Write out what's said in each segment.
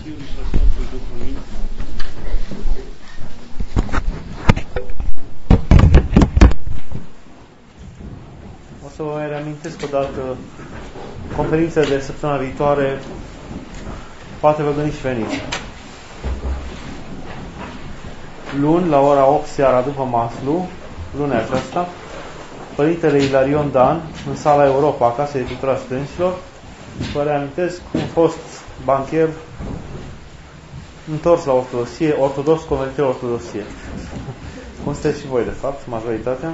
Fiului și al Sfântului Duh. Amin. O să vă reamintesc o dată conferința de săptămâna viitoare. Poate vă gândiți și veniți. Luni, la ora 8 seara după maslu, lunea aceasta, Părintele Ilarion Dan, în sala Europa, Casa de Cultura Studenților, vă reamintesc, un fost bancher întors la ortodoxie, ortodox convertit la ortodoxie. Cum sunteți și voi, de fapt, majoritatea.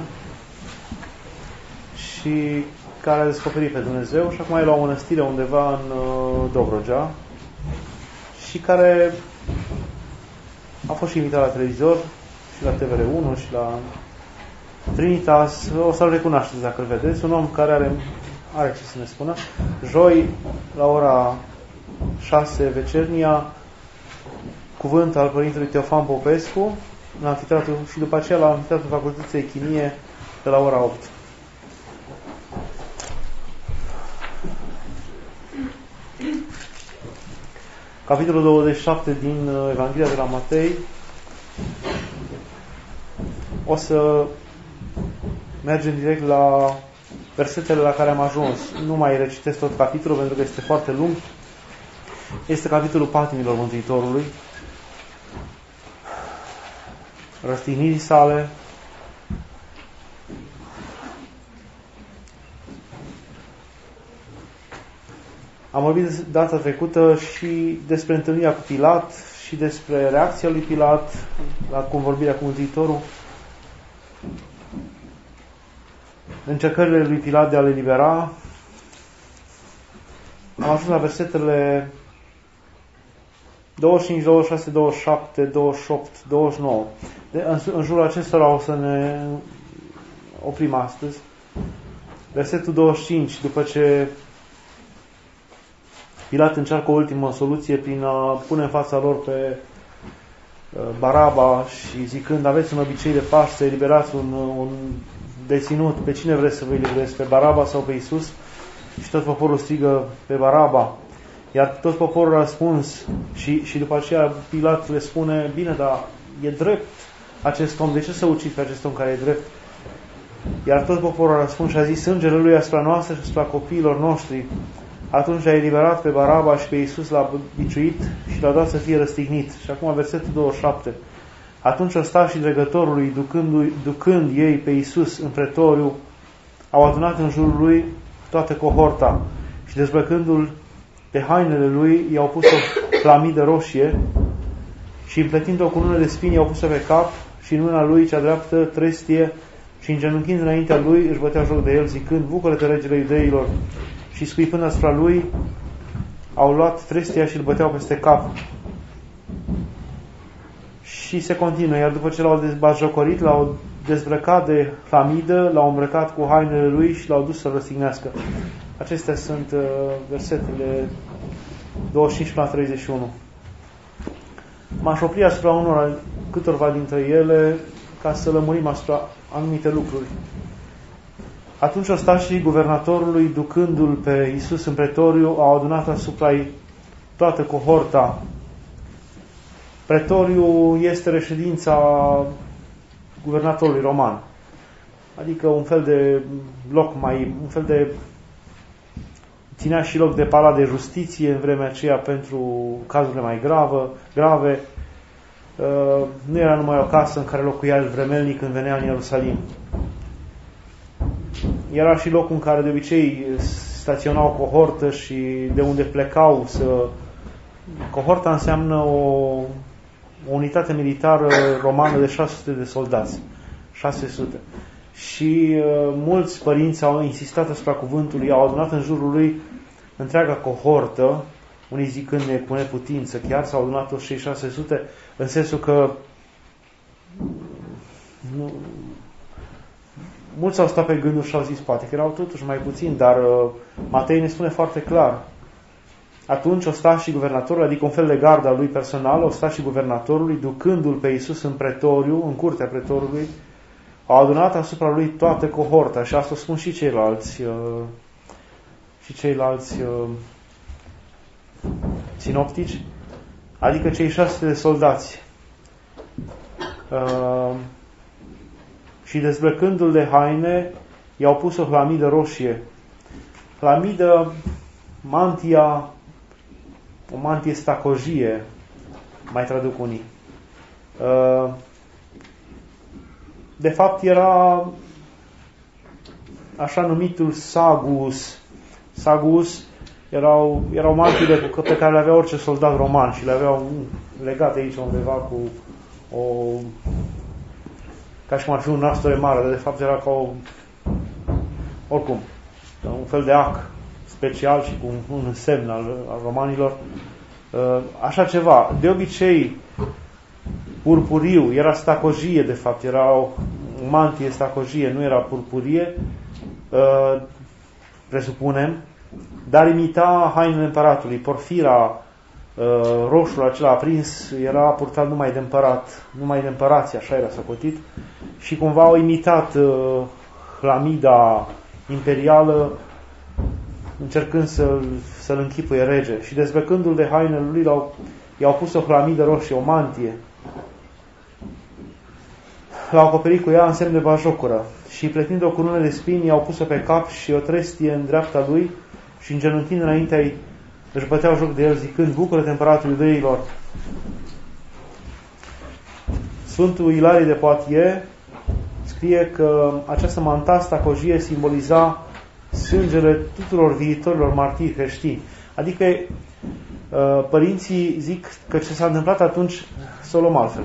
Și care a descoperit pe Dumnezeu și acum e la o mănăstire undeva în Dobrogea și care a fost și invitat la televizor și la TVR1 și la Trinitas. O să-l recunoașteți dacă îl vedeți. Un om care are ce să ne spună. Joi, la ora 6 vecernia, cuvânt al Părintelui Teofan Popescu în anfiteatru și după aceea la anfiteatrul Facultății de Chimie de la ora 8. Capitolul 27 din Evanghelia de la Matei. O să mergem direct la versetele la care am ajuns. Nu mai recitesc tot capitolul pentru că este foarte lung. Este capitolul patimilor Mântuitorului, răstignirii sale, am vorbit data trecută și despre întâlnirea cu Pilat și despre reacția lui Pilat la convorbirea cu Mântuitorul, încercările lui Pilat de a le libera. Am ajuns la versetele 25, 26, 27, 28, 29. În jurul acestora o să ne oprim astăzi. Versetul 25, după ce Pilat încearcă o ultimă soluție prin a pune în fața lor pe Baraba și zicând: aveți un obicei de Paște să eliberați un deținut, pe cine vreți să vă eliberezi, pe Baraba sau pe Iisus? Și tot poporul strigă: pe Baraba. Iar tot poporul a răspuns și după aceea Pilat le spune: bine, dar e drept acest om, de ce să uciți pe acest om care e drept? Iar tot poporul a răspuns și a zis: sângele lui asupra noastră și asupra copiilor noștri. Atunci a eliberat pe Baraba și pe Iisus l-a biciuit și l-a dat să fie răstignit. Și acum versetul 27. Atunci ostașii dregătorului, ducând ei pe Iisus în pretoriu, au adunat în jurul lui toată cohorta și dezbrăcându-l pe hainele lui, i-au pus o clamidă roșie și împletind-o cu unele de spini, i-au pus-o pe cap și în mâna lui cea dreaptă trestie și îngenunchind înaintea lui își bătea joc de el zicând: bucură-te, regele iudeilor! Și scuipând asupra lui, au luat trestia și îl băteau peste cap. Și se continuă, iar după ce l-au dezbatjocorit, l-au dezbrăcat de clamidă, l-au îmbrăcat cu hainele lui și l-au dus să-l răstignească. Acestea sunt versetele 25 la 31. M-aș opri asupra câtorva dintre ele ca să lămurim asupra anumite lucruri. Atunci ostașii guvernatorului, ducându-l pe Iisus în pretoriu, au adunat asupra ei toată cohorta. Pretoriu este reședința guvernatorului roman. Adică un fel de loc un fel de ținea și loc de palat de justiție în vremea aceea pentru cazurile mai grave. Nu era numai o casă în care locuia el vremelnic când venea în Ierusalim. Era și locul în care de obicei staționa o cohortă și de unde plecau Cohorta înseamnă o unitate militară romană de 600 de soldați. 600. Și mulți părinți au insistat asupra cuvântului, au adunat în jurul lui întreaga cohortă, unii zicând cu neputință, chiar s-au adunat toți cei 600, în sensul că mulți au stat pe gânduri și au zis: poate că erau totuși mai puțini, dar Matei ne spune foarte clar. Atunci ostașii guvernatorului, adică un fel de gardă al lui personal, ostașii guvernatorului, ducându-l pe Iisus în pretoriu, în curtea pretoriului, au adunat asupra lui toată cohorta. Și asta o spun și ceilalți sinoptici, adică cei 600 de soldați. Și dezbrăcându-l de haine, i-au pus o hlamidă roșie. Hlamidă, mantia, o mantie stacojie, mai traduc unii. De fapt era așa numitul sagus. Sagus erau mantile pe care le avea orice soldat roman și le aveau legate aici undeva cu ca și cum ar fi un nastore mare, dar de fapt era ca oricum, un fel de ac special și cu un semn al romanilor. Așa ceva. De obicei, purpuriu, era stacojie, de fapt, era o mantie stacojie, nu era purpurie, presupunem, dar imita hainele împăratului. Porfira, roșul acela aprins, era purtat numai de împărat, numai de împărații, așa era socotit, și cumva au imitat hlamida imperială, încercând să-l închipuie rege. Și dezbrăcându-l de hainele lui, i-au pus o hlamidă roșie, o mantie. L-au acoperit cu ea în semn de bajocură și pletind o cunună de spini, i-au pus-o pe cap și o trestie în dreapta lui și îngenunchind înaintea își băteau joc de el, zicând: bucură-te, împăratul iudeilor. Sfântul Ilarie de Poitiers scrie că această manta stacojie simboliza sângele tuturor viitorilor martiri creștini. Adică părinții zic că ce s-a întâmplat atunci să o luăm altfel.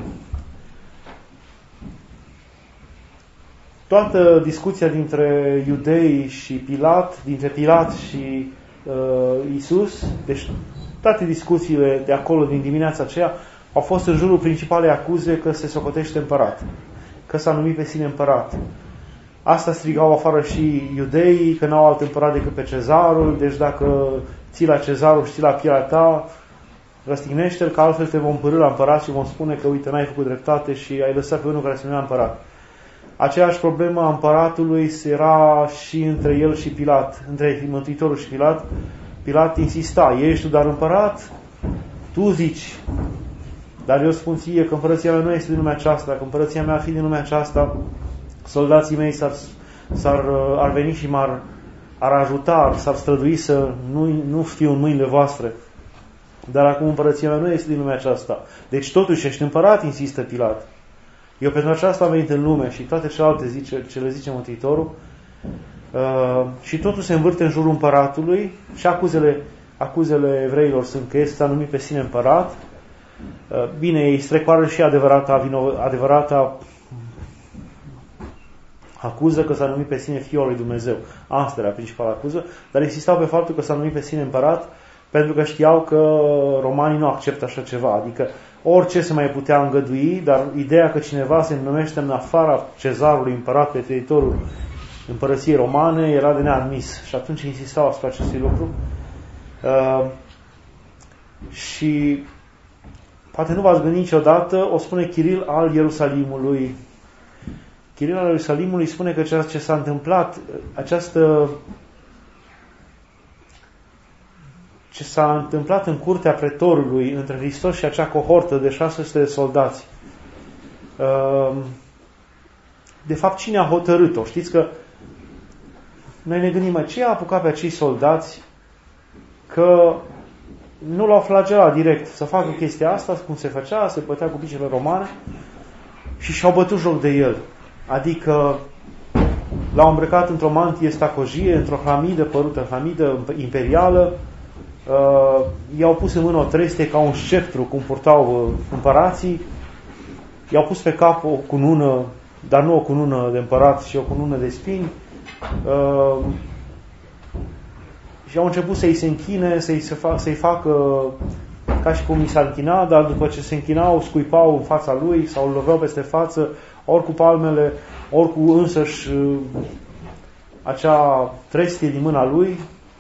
Toată discuția dintre iudei și Pilat, dintre Pilat și Iisus, deci toate discuțiile de acolo din dimineața aceea au fost în jurul principalei acuze că se socotește împărat, că s-a numit pe sine împărat. Asta strigau afară și iudeii, că n-au alt împărat decât pe Cezarul, deci dacă ții la Cezarul și ții la pielea ta, răstignește-l, că altfel te vom părâ la împărat și vom spune că, uite, n-ai făcut dreptate și ai lăsat pe unul care se numea împărat. Aceeași problemă a împăratului era și între el și Pilat, între Mântuitorul și Pilat. Pilat insista: ești tu doar împărat? Tu zici. Dar eu spun ție că împărăția mea nu este din lumea aceasta. Dacă împărăția mea ar fi din lumea aceasta, soldații mei ar veni și ar ajuta, s-ar strădui să nu fiu în mâinile voastre. Dar acum împărăția mea nu este din lumea aceasta. Deci totuși ești împărat, insistă Pilat. Eu pentru aceasta am venit în lume și toate celelalte ce le zice Mântuitorul. Și totul se învârte în jurul împăratului și acuzele evreilor sunt că este numit pe sine împărat. Bine, ei strecoară și adevărata acuză că s-a numit pe sine Fiul lui Dumnezeu. Asta era principala acuză, dar insistau pe faptul că s-a numit pe sine împărat pentru că știau că romanii nu acceptă așa ceva. Adică orice se mai putea îngădui, dar ideea că cineva se numește în afara Cezarului împărat pe teritoriul împărăției romane era de neadmis. Și atunci insistau asupra acestui lucru. Și poate nu v-ați gândit niciodată, o spune Chiril al Ierusalimului. Chiril al Ierusalimului spune că ceea ce s-a întâmplat, ce s-a întâmplat în curtea pretorului între Hristos și acea cohortă de 600 de soldați, de fapt, cine a hotărât-o? Știți că noi ne gândim, ce a apucat pe acei soldați că nu l-au flagelat direct să facă chestia asta, cum se făcea, se bătea cu picele romane și și-au bătut joc de el. Adică l-au îmbrăcat într-o mantie stacojie, într-o hlamidă părută, hlamidă imperială, i-au pus în mână o trestie ca un sceptru, cum purtau împărații, i-au pus pe cap o cunună, dar nu o cunună de împărat, ci o cunună de spini, și au început să-i se închine, să-i facă ca și cum i s-ar închina, dar după ce se închinau, scuipau în fața lui sau îl loveau peste față, ori cu palmele, ori cu însăși acea trestie din mâna lui.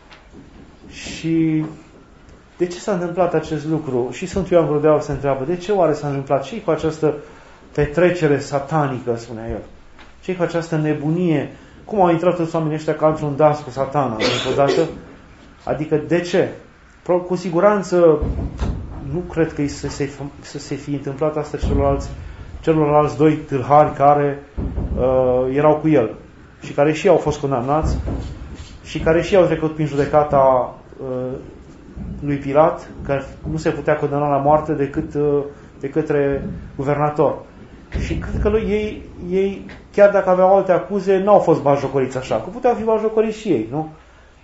Și de ce s-a întâmplat acest lucru? Și Sfântul Ioan Gură de Aur se întreabă, de ce oare s-a întâmplat? Ce-i cu această petrecere satanică, spunea el? Ce-i cu această nebunie? Cum au intrat toți oamenii ăștia ca într-un dans cu Satana? Adică de ce? Cu siguranță nu cred că să se fi întâmplat asta celorlalți doi tâlhari care erau cu el și care și au fost condamnați și care și au trecut prin judecata lui Pilat, că nu se putea condamna la moarte decât de către guvernator. Și cred că ei, chiar dacă aveau alte acuze, n-au fost batjocoriți așa, că puteau fi batjocoriți și ei, nu?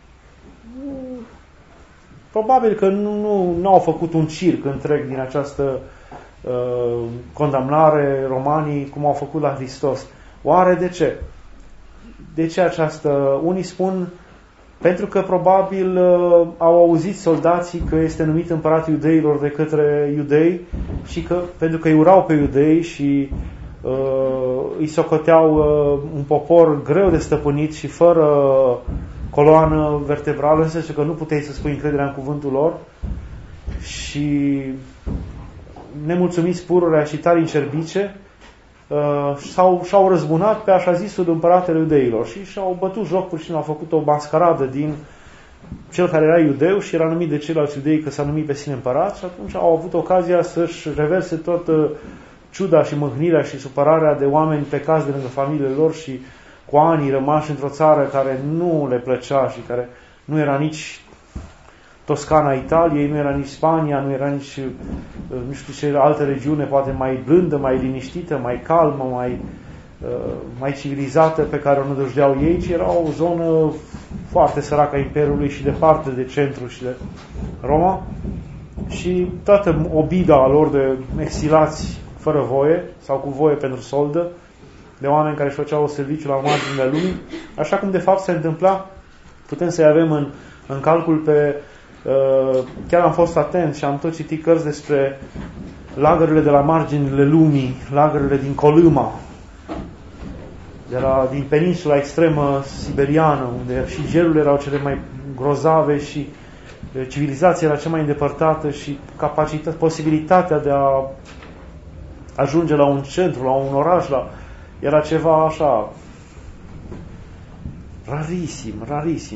Probabil că nu au făcut un circ întreg din această condamnare romanii, cum au făcut la Hristos. Oare de ce? De ce această... Unii spun pentru că probabil au auzit soldații că este numit împărat iudeilor de către iudei și că pentru că îi urau pe iudei și îi socoteau un popor greu de stăpânit și fără coloană vertebrală, în sensul că nu puteai să spui încrederea în cuvântul lor, și nemulțumiți pururea și tari în cerbice, și-au răzbunat pe așa zisul împăratele iudeilor și și-au bătut joc, pur și simplu au făcut o mascaradă din cel care era iudeu și era numit de ceilalți iudei că s-a numit pe sine împărat, și atunci au avut ocazia să-și reverse toată ciuda și mâhnirea și supărarea de oameni plecați de lângă familiile lor și cu ani rămași într-o țară care nu le plăcea și care nu era nici Toscana Italiei, nu era nici Spania, nu era nici nu știu ce altă regiune, poate mai blândă, mai liniștită, mai calmă, mai civilizată pe care o nădăjdeau ei, ci era o zonă foarte săracă a Imperiului și departe de centru și de Roma, și toată obida lor de exilați fără voie sau cu voie pentru soldă, de oameni care își făceau serviciu la marginile lumii, așa cum de fapt se întâmpla. Putem să-i avem în calcul pe... chiar am fost atent și am tot citit cărți despre lagările de la marginile lumii, lagările din Colâma, din peninsula extremă siberiană, unde și gelurile erau cele mai grozave și civilizația era cea mai îndepărtată și posibilitatea de a ajunge la un centru, la un oraș, era ceva așa rarisim.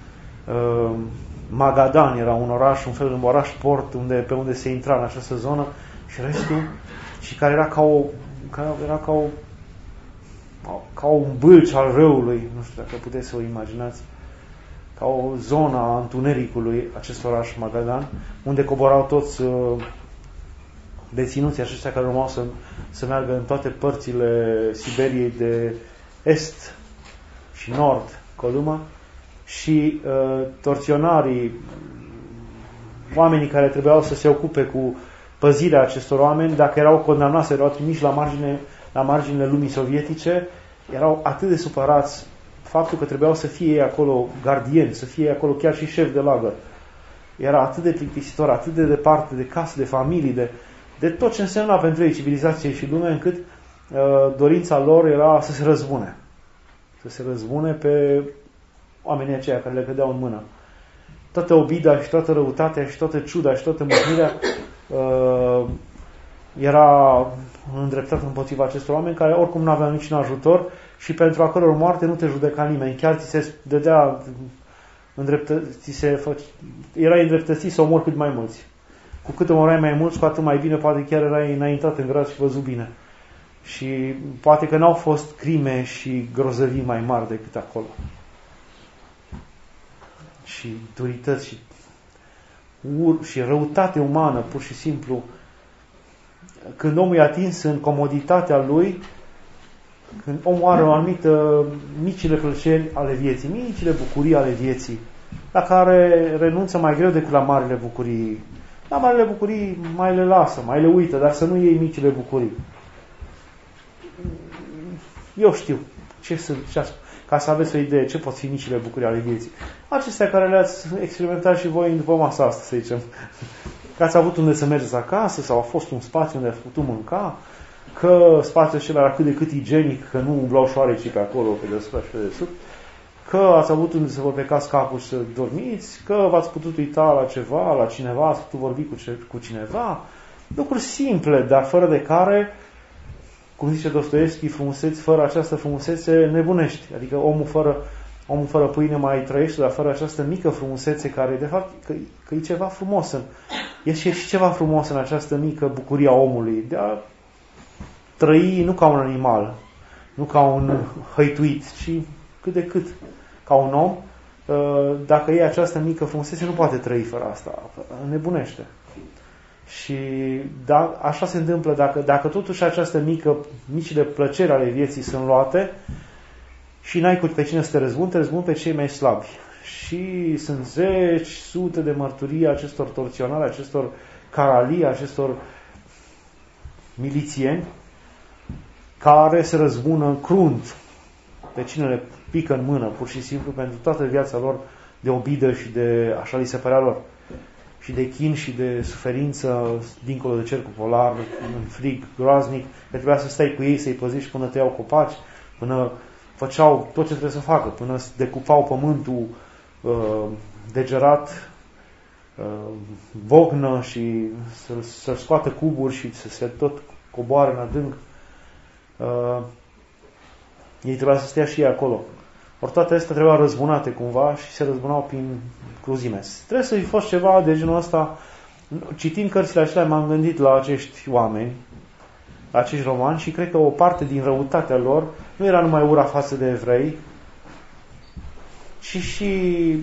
Magadan era un oraș, un fel de oraș port pe unde se intra în această zonă, și restul, și care era ca un bâlci al râului, nu știu dacă puteți să o imaginați, ca o zonă a întunericului, acest oraș Magadan, unde coborau toți deținuții aceștia care urmau să meargă în toate părțile Siberiei de est și nord, Colâma, și torționarii, oamenii care trebuiau să se ocupe cu păzirea acestor oameni, dacă erau condamnați, erau trimiși la marginile lumii sovietice, erau atât de supărați faptul că trebuiau să fie acolo gardieni, să fie acolo chiar și șef de lagăr. Era atât de plictisitor, atât de departe de casă, de familii, de tot ce însemna pentru ei civilizație și lume, încât dorința lor era să se răzbune. Să se răzbune pe oamenii aceia care le cădeau în mână. Toată obida și toată răutatea și toată ciuda și toată mâhnirea era îndreptată împotriva acestor oameni care oricum nu aveau niciun ajutor și pentru a căror moarte nu te judeca nimeni. Chiar ți se dădea erai îndreptățit să omori cât mai mulți. Cu cât omorai mai mulți, cu atât mai bine, poate chiar erai înaintat în grad și văzut bine. Și poate că n-au fost crime și grozăvii mai mari decât acolo. Și durități și răutate umană, pur și simplu. Când omul e atins în comoditatea lui, când omul are o anumită micile plăceri ale vieții, micile bucurii ale vieții, la care renunță mai greu decât la marile bucurii. La marile bucurii mai le lasă, mai le uită, dar să nu iei micile bucurii. Eu știu ce sunt, ca să aveți o idee ce pot fi micile bucurii ale vieții. Acestea care le-ați experimentat și voi după masa asta, să zicem. Că ați avut unde să mergeți acasă, sau a fost un spațiu unde ați putut mânca, că spațiul acela era cât de cât igienic, că nu umblau șoarecii pe acolo, pe deasupra și pe desubt, că ați avut unde să vă plecați capul și să dormiți, că v-ați putut uita la ceva, la cineva, ați putut vorbi cu cineva. Lucruri simple, dar fără de care, cum zice Dostoevski, fără această frumusețe nebunești. Adică omul fără pâine mai trăiește, dar fără această mică frumusețe care, de fapt, că e ceva frumos Este și ceva frumos în această mică bucurie a omului, de a trăi nu ca un animal, nu ca un hăituit, ci cât de cât ca un om. Dacă e această mică frumusețe, nu poate trăi fără asta, nebunește. Și așa se întâmplă dacă totuși această micile plăceri ale vieții sunt luate și n-ai pe cine să te răzbuni pe cei mai slabi. Și sunt zeci, sute de mărturii acestor torționari, acestor caralii, acestor milițieni care se răzbună crunt pe cine le pică în mână, pur și simplu, pentru toată viața lor de obidă și de, așa li se părea lor, și de chin și de suferință dincolo de cercul polar, în frig groaznic, că trebuia să stai cu ei, să-i păzești până tăiau copaci, până făceau tot ce trebuie să facă, până decupau pământul degerat, bognă și să scoată cuburi și să se tot coboare în adânc. Ei trebuia să stea și ei acolo. Ori toate astea trebuiau răzbunate cumva și se răzbunau prin cruzime. Trebuie să fi fost ceva de genul ăsta. Citind cărțile acelea m-am gândit la acești oameni, la acești romani, și cred că o parte din răutatea lor nu era numai ura față de evrei, ci și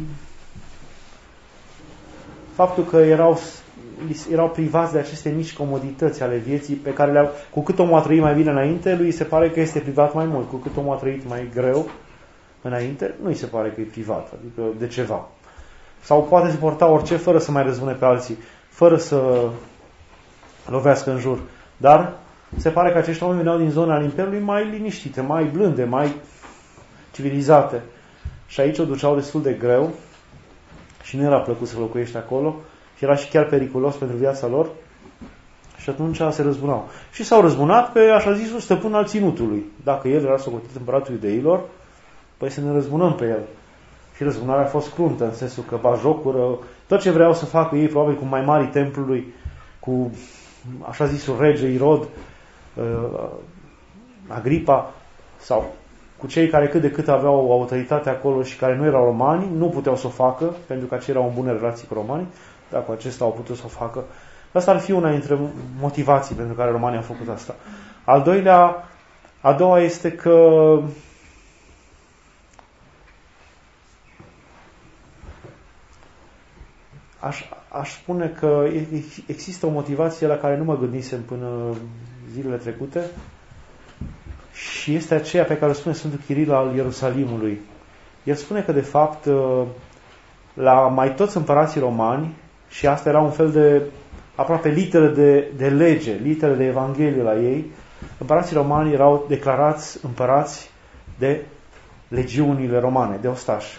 faptul că erau privați de aceste mici comodități ale vieții pe care cu cât omul a trăit mai bine înainte, lui se pare că este privat mai mult. Cu cât omul a trăit mai greu înainte, nu îi se pare că e privat, adică de ceva. Sau poate suporta orice fără să mai răzbune pe alții, fără să lovească în jur. Dar se pare că acești oameni veneau din zona al Imperiului mai liniștite, mai blânde, mai civilizate. Și aici o duceau destul de greu și nu era plăcut să locuiești acolo și era și chiar periculos pentru viața lor. Și atunci se răzbunau. Și s-au răzbunat pe, așa zisul, stăpân al ținutului. Dacă el era socotit împăratul iudeilor, păi să ne răzbunăm pe el. Și răzbunarea a fost cruntă, în sensul că bajocură, tot ce vreau să facă ei, probabil cu mai mari templului, cu, așa zisul, rege Irod, Agripa, sau cu cei care cât de cât aveau o autoritate acolo și care nu erau romani, nu puteau să o facă, pentru că aceia erau în bune relații cu romanii, dar cu acesta au putut să o facă. Asta ar fi una dintre motivații pentru care romanii au făcut asta. A doua este că aș spune că există o motivație la care nu mă gândisem până zilele trecute și este aceea pe care o spune Sfântul Chiril al Ierusalimului. El spune că, de fapt, la mai toți împărații romani, și asta era un fel de aproape litere de lege, litere de Evanghelie la ei, împărații romani erau declarați împărați de legiunile romane, de ostași.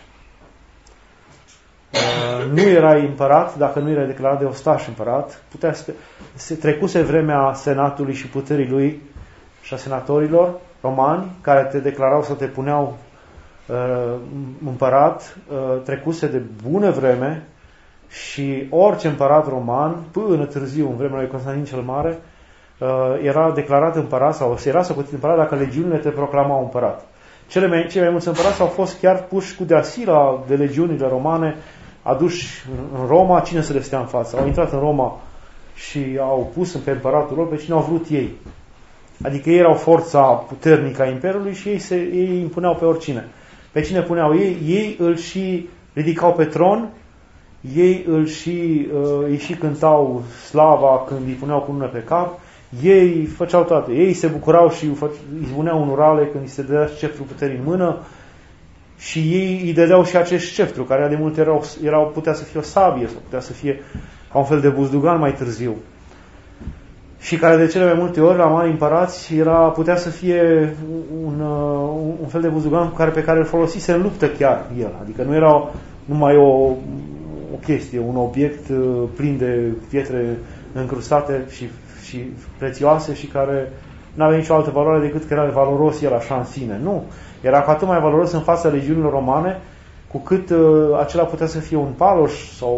Nu erai împărat dacă nu erai declarat de ostaș împărat. Se trecuse vremea senatului și puterii lui și a senatorilor romani care te declarau să te puneau împărat, trecuse de bună vreme și orice împărat roman, până târziu, în vremea lui Constantin cel Mare, era declarat împărat sau era socotit împărat dacă legiunile te proclamau împărat. Cei mai mulți împărați au fost chiar puși cu deasila de legiunile romane, aduși în Roma, cine să le stea în față. Au intrat în Roma și au pus pe împăratul lor pe cine au vrut ei. Adică ei erau forța puternică a Imperiului și ei impuneau pe oricine. Pe cine puneau ei îl și ridicau pe tron, ei îi și cântau slava când îi puneau cu mână pe cap, ei făceau toate. Ei se bucurau și îi spuneau în urale când îi se dădea sceptrul puterii în mână și ei îi dădeau și acest sceptru, care de multe putea să fie o sabie sau putea să fie ca un fel de buzdugan mai târziu. Și care de cele mai multe ori la mari împărați putea să fie un fel de buzdugan pe care îl folosise în luptă chiar el. Adică nu era numai o chestie, un obiect plin de pietre încrustate și prețioase și care nu avea nicio altă valoare decât că era valoros el așa în sine. Nu. Era cu atât mai valoros în fața legiunilor romane cu cât acela putea să fie un paloș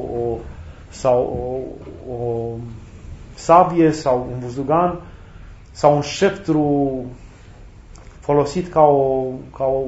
sau o sabie sau un buzdugan sau un sceptru folosit ca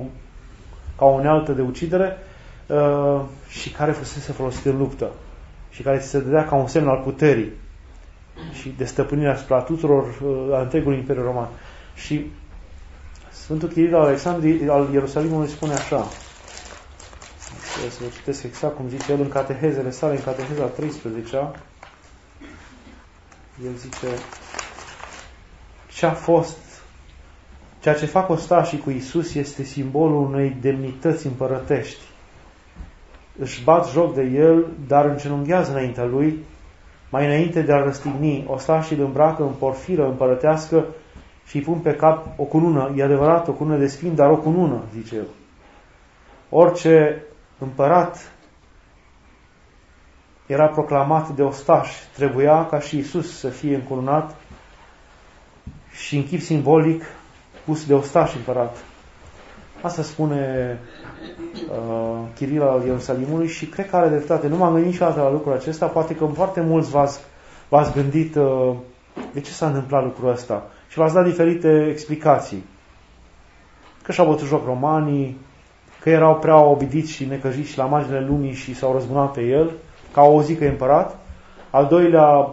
o unealtă de ucidere și care fusese folosit în luptă. și care ți se dădea ca un semn al puterii și de stăpânirea asupra tuturor al întregului Imperiu Roman. Și Sfântul Chiril al Alexandrii al Ierusalimului spune așa, să vă citesc exact cum zice el în catehezele sale, în cateheza 13-a, el zice: ceea ce fac ostașii cu Iisus este simbolul unei demnități împărătești. Își bat joc de el, dar îngenunghează înaintea lui, mai înainte de a răstigni. Ostașii îl îmbracă în porfiră împărătească și îi pun pe cap o cunună. E adevărat, o cunună de spini, dar o cunună, zice el. Orice împărat era proclamat de ostași, trebuia ca și Iisus să fie încununat și în chip simbolic pus de ostași împărat. Asta spune Chiril al Ierusalimului și cred că are dreptate. Nu m-am gândit niciodată la lucrul acesta. Poate că foarte mulți v-ați gândit de ce s-a întâmplat lucrul ăsta și v-ați dat diferite explicații. Că și-au bătut joc romanii, că erau prea obidiți și necăjiți la marginile lumii și s-au răzbunat pe el, că au auzit că e împărat. Al doilea,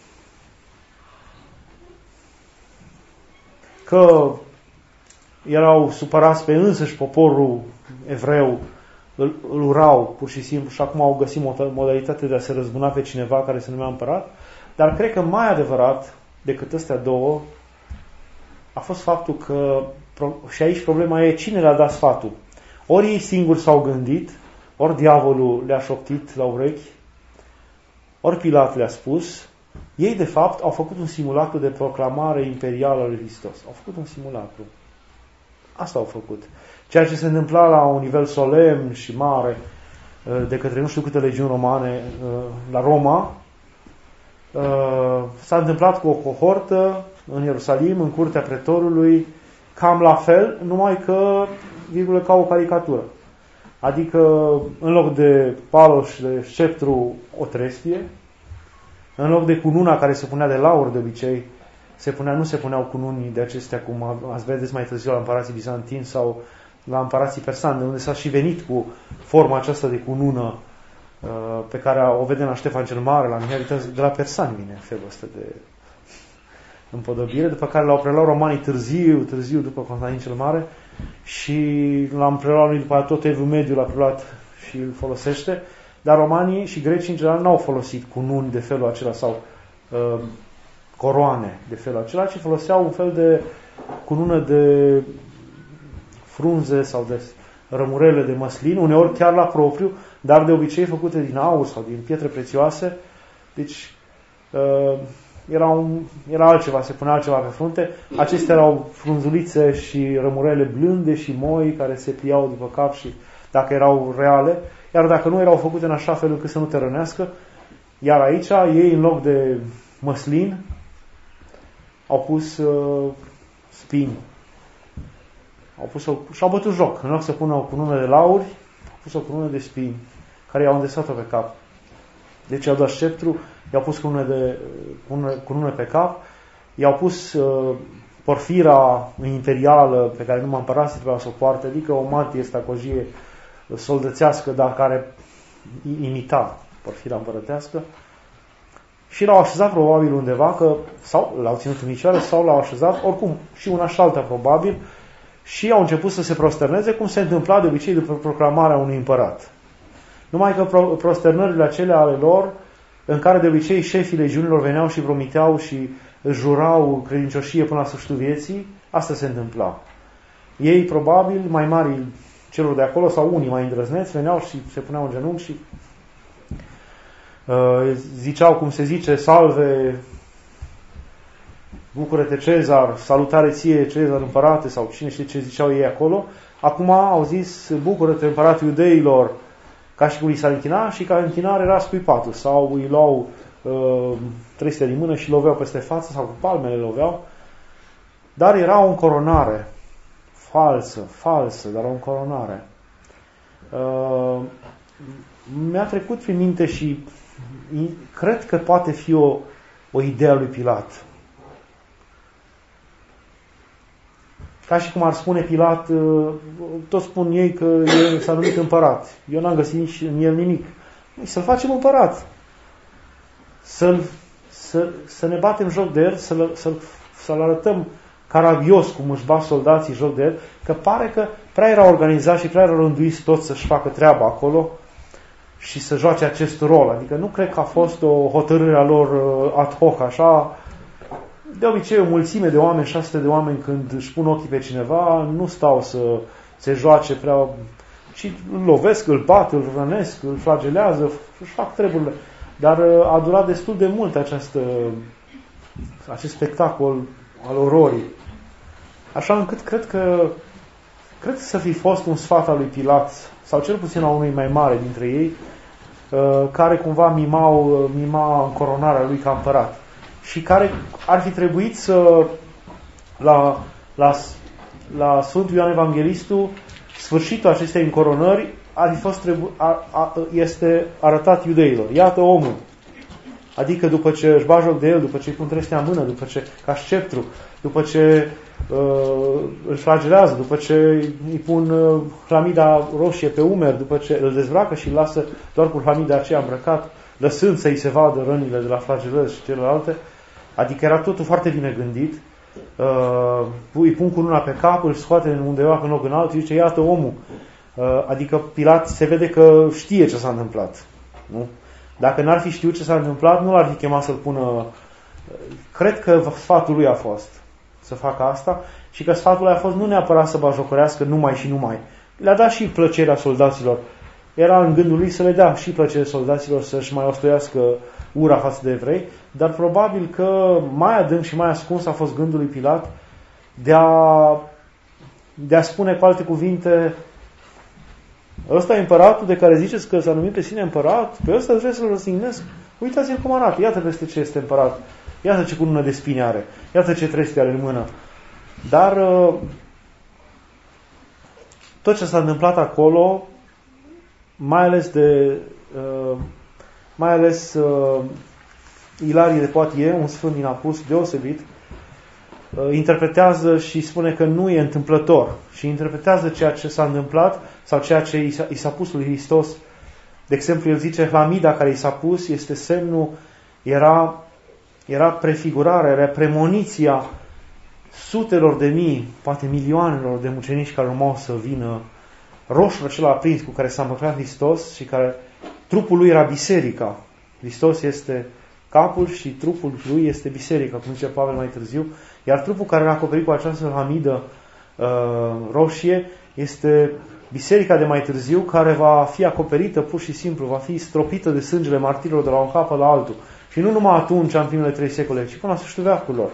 că erau supărați pe însăși poporul evreu, îl urau pur și simplu și acum au găsit modalitate de a se răzbuna pe cineva care se numea împărat. Dar cred că mai adevărat decât astea două a fost faptul că, și aici problema e cine le-a dat sfatul. Ori ei singuri s-au gândit, ori diavolul le-a șoptit la urechi, ori Pilat le-a spus. Ei, de fapt, au făcut un simulacru de proclamare imperială a lui Hristos. Au făcut un simulacru. Asta au făcut. Ceea ce se întâmpla la un nivel solemn și mare de către nu știu câte legiuni romane la Roma, s-a întâmplat cu o cohortă în Ierusalim, în curtea pretorului, cam la fel, numai că, virgulă, ca o caricatură. Adică, în loc de palos, de sceptru, o trestie, în loc de cununa care se punea de laur de obicei, nu se puneau cununii de acestea, cum ați vedeți mai târziu la împărații bizantini sau la împărații persani, de unde s-a și venit cu forma aceasta de cunună pe care o vedem la Ștefan cel Mare, la Mihai, de la persani vine felul ăsta de împodobire, după care l-au preluat romanii târziu după Constantin cel Mare și l-am preluat lui după tot Evul Mediu l-a preluat și îl folosește, dar romanii și grecii în general n-au folosit cununi de felul acela sau coroane de felul acela, ci foloseau un fel de cunună de frunze sau de rămurele de măslin, uneori chiar la propriu, dar de obicei făcute din aur sau din pietre prețioase. Deci era altceva, se punea altceva pe frunte. Acestea erau frunzulițe și rămurele blânde și moi care se pliau după cap și dacă erau reale, iar dacă nu erau făcute în așa fel încât să nu te rănească. Iar aici ei în loc de măslin au pus spini. Și-au bătut joc. În loc să pună o cunună de lauri, au pus o cunună de spini, care i-au îndesat-o pe cap. Deci i-au dat sceptru, i-au pus cunună pe cap, i-au pus porfira imperială pe care numai împărații trebuia să o poarte, adică o martie stacojie soldățească, dar care imita porfira împărătească. Și l-au așezat probabil undeva, sau l-au ținut în picioare, sau l-au așezat, oricum, și una și alta probabil, și au început să se prosterneze, cum se întâmpla de obicei după proclamarea unui împărat. Numai că prosternările acelea ale lor, în care de obicei șefii legiunilor veneau și promiteau și jurau credincioșie până la sfârșitul vieții, asta se întâmpla. Ei, probabil, mai mari celor de acolo, sau unii mai îndrăzneți, veneau și se puneau în genunchi și ziceau, cum se zice, salve, bucură-te Cezar, salutare ție Cezar împărate, sau cine știe ce ziceau ei acolo. Acum au zis, bucură-te împăratul iudeilor, ca și cum îi s-ar închina și ca închinare era scuipatul, sau îi luau trestia din mână și loveau peste față, sau cu palmele loveau. Dar era o încoronare falsă, dar o încoronare. Mi-a trecut prin minte și cred că poate fi o idee a lui Pilat. Ca și cum ar spune Pilat, toți spun ei că el s-a numit împărat. Eu n-am găsit nici în el nimic. Să-l facem împărat. să ne batem joc de el, să-l arătăm caragios cum își bat soldații joc de el, că pare că prea era organizat și prea era rânduit toți să-și facă treaba acolo și să joace acest rol. Adică nu cred că a fost o hotărâre a lor ad hoc, așa. De obicei, o mulțime de oameni, 600 de oameni, când își pun ochii pe cineva, nu stau să se joace prea... ci îl lovesc, îl bat, îl rănesc, îl flagelează, își fac treburile. Dar a durat destul de mult acest spectacol al ororii. Așa încât cred să fi fost un sfat al lui Pilat, sau cel puțin a unui mai mare dintre ei, care cumva mima încoronarea lui ca împărat. Și care ar fi trebuit să, la Sfântul Ioan Evanghelistul, sfârșitul acestei încoronări este arătat iudeilor. Iată omul. Adică după ce își bagi joc de el, după ce îi pun trestea în mână, după ce ca sceptru, după ce îl flagelează, după ce îi pun hlamida roșie pe umer, după ce îl dezbracă și îl lasă doar cu hlamida aceea îmbrăcat, lăsând să-i se vadă rănile de la flagelări și celelalte. Adică era totul foarte bine gândit. Îi pun cu luna pe cap, îl scoate undeva pe loc în altul și zice, iată omul. Adică Pilat se vede că știe ce s-a întâmplat. Nu? Dacă n-ar fi știut ce s-a întâmplat, nu l-ar fi chemat să-l pună... Cred că sfatul lui a fost să facă asta și că sfatul lui a fost nu neapărat să bajocorească numai și numai. Le-a dat și plăcerea soldaților. Era în gândul lui să le dea și plăcerea soldaților să-și mai ostoiască ura față de evrei, dar probabil că mai adânc și mai ascuns a fost gândul lui Pilat de a spune cu alte cuvinte: ăsta e împăratul de care ziceți că s-a numit pe sine împărat, pe ăsta trebuie să-l răstignesc. Uitați-l cum arată, iată peste ce este împărat, iată ce cunună de spini are, iată ce trestie are în mână. Dar tot ce s-a întâmplat acolo, mai ales Ilarie de Poitiers, un sfânt din apus deosebit, interpretează și spune că nu e întâmplător și interpretează ceea ce s-a întâmplat sau ceea ce i s-a pus lui Hristos. De exemplu, el zice, hlamida care i s-a pus este semnul, era prefigurarea, era premoniția sutelor de mii, poate milioanelor de mucenici care urmau să vină, roșul acela aprins cu care s-a împăcat Hristos și care trupul lui era biserica. Hristos este capul și trupul lui este biserica, cum zice Pavel mai târziu, iar trupul care era acoperit cu această hlamidă roșie este biserica de mai târziu, care va fi acoperită pur și simplu, va fi stropită de sângele martirilor de la un capăt la altul. Și nu numai atunci, în primele 3 secole, ci până la sfârșitul veacurilor.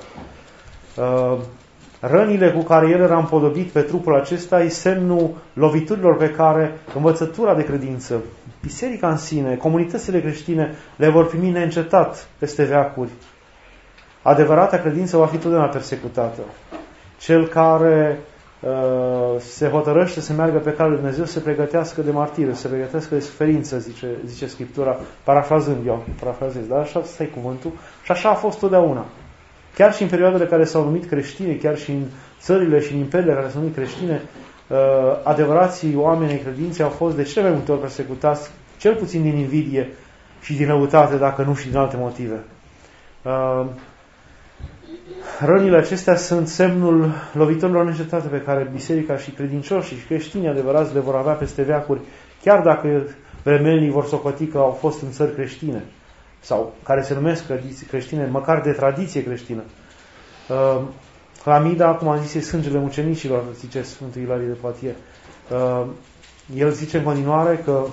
Rănile cu care el era împodobit pe trupul acesta e semnul loviturilor pe care învățătura de credință, biserica în sine, comunitățile creștine le vor primi neîncetat peste veacuri. Adevărata credință va fi totdeauna persecutată. Cel care se hotărăște să meargă pe calea lui Dumnezeu, se pregătească de martiră, se pregătească de suferință, zice Scriptura, parafrazând, eu parafrazez, dar așa stai cuvântul, și așa a fost totdeauna. Chiar și în perioadele care s-au numit creștine, chiar și în țările și în imperiile care s-au numit creștine, adevărații oamenii credinței au fost de cele mai multe ori persecutați, cel puțin din invidie și din răutate, dacă nu și din alte motive. Rănile acestea sunt semnul loviturilor neîncetate pe care biserica și credincioșii și creștinii adevărați le vor avea peste veacuri, chiar dacă vremelii vor socoti că au fost în țări creștine sau care se numesc creștine, măcar de tradiție creștină. Hlamida, cum am zis, e sângele mucenicilor, zice Sfântul Ilarie de Poitiers. El zice în continuare că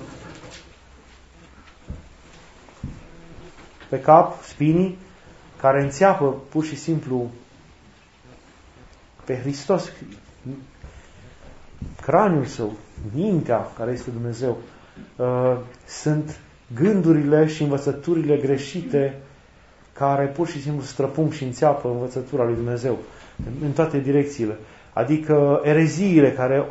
pe cap spinii care înțeapă pur și simplu pe Hristos, craniul său, mintea care este Dumnezeu, sunt gândurile și învățăturile greșite care pur și simplu străpung și înțeapă învățătura lui Dumnezeu în toate direcțiile. Adică ereziile care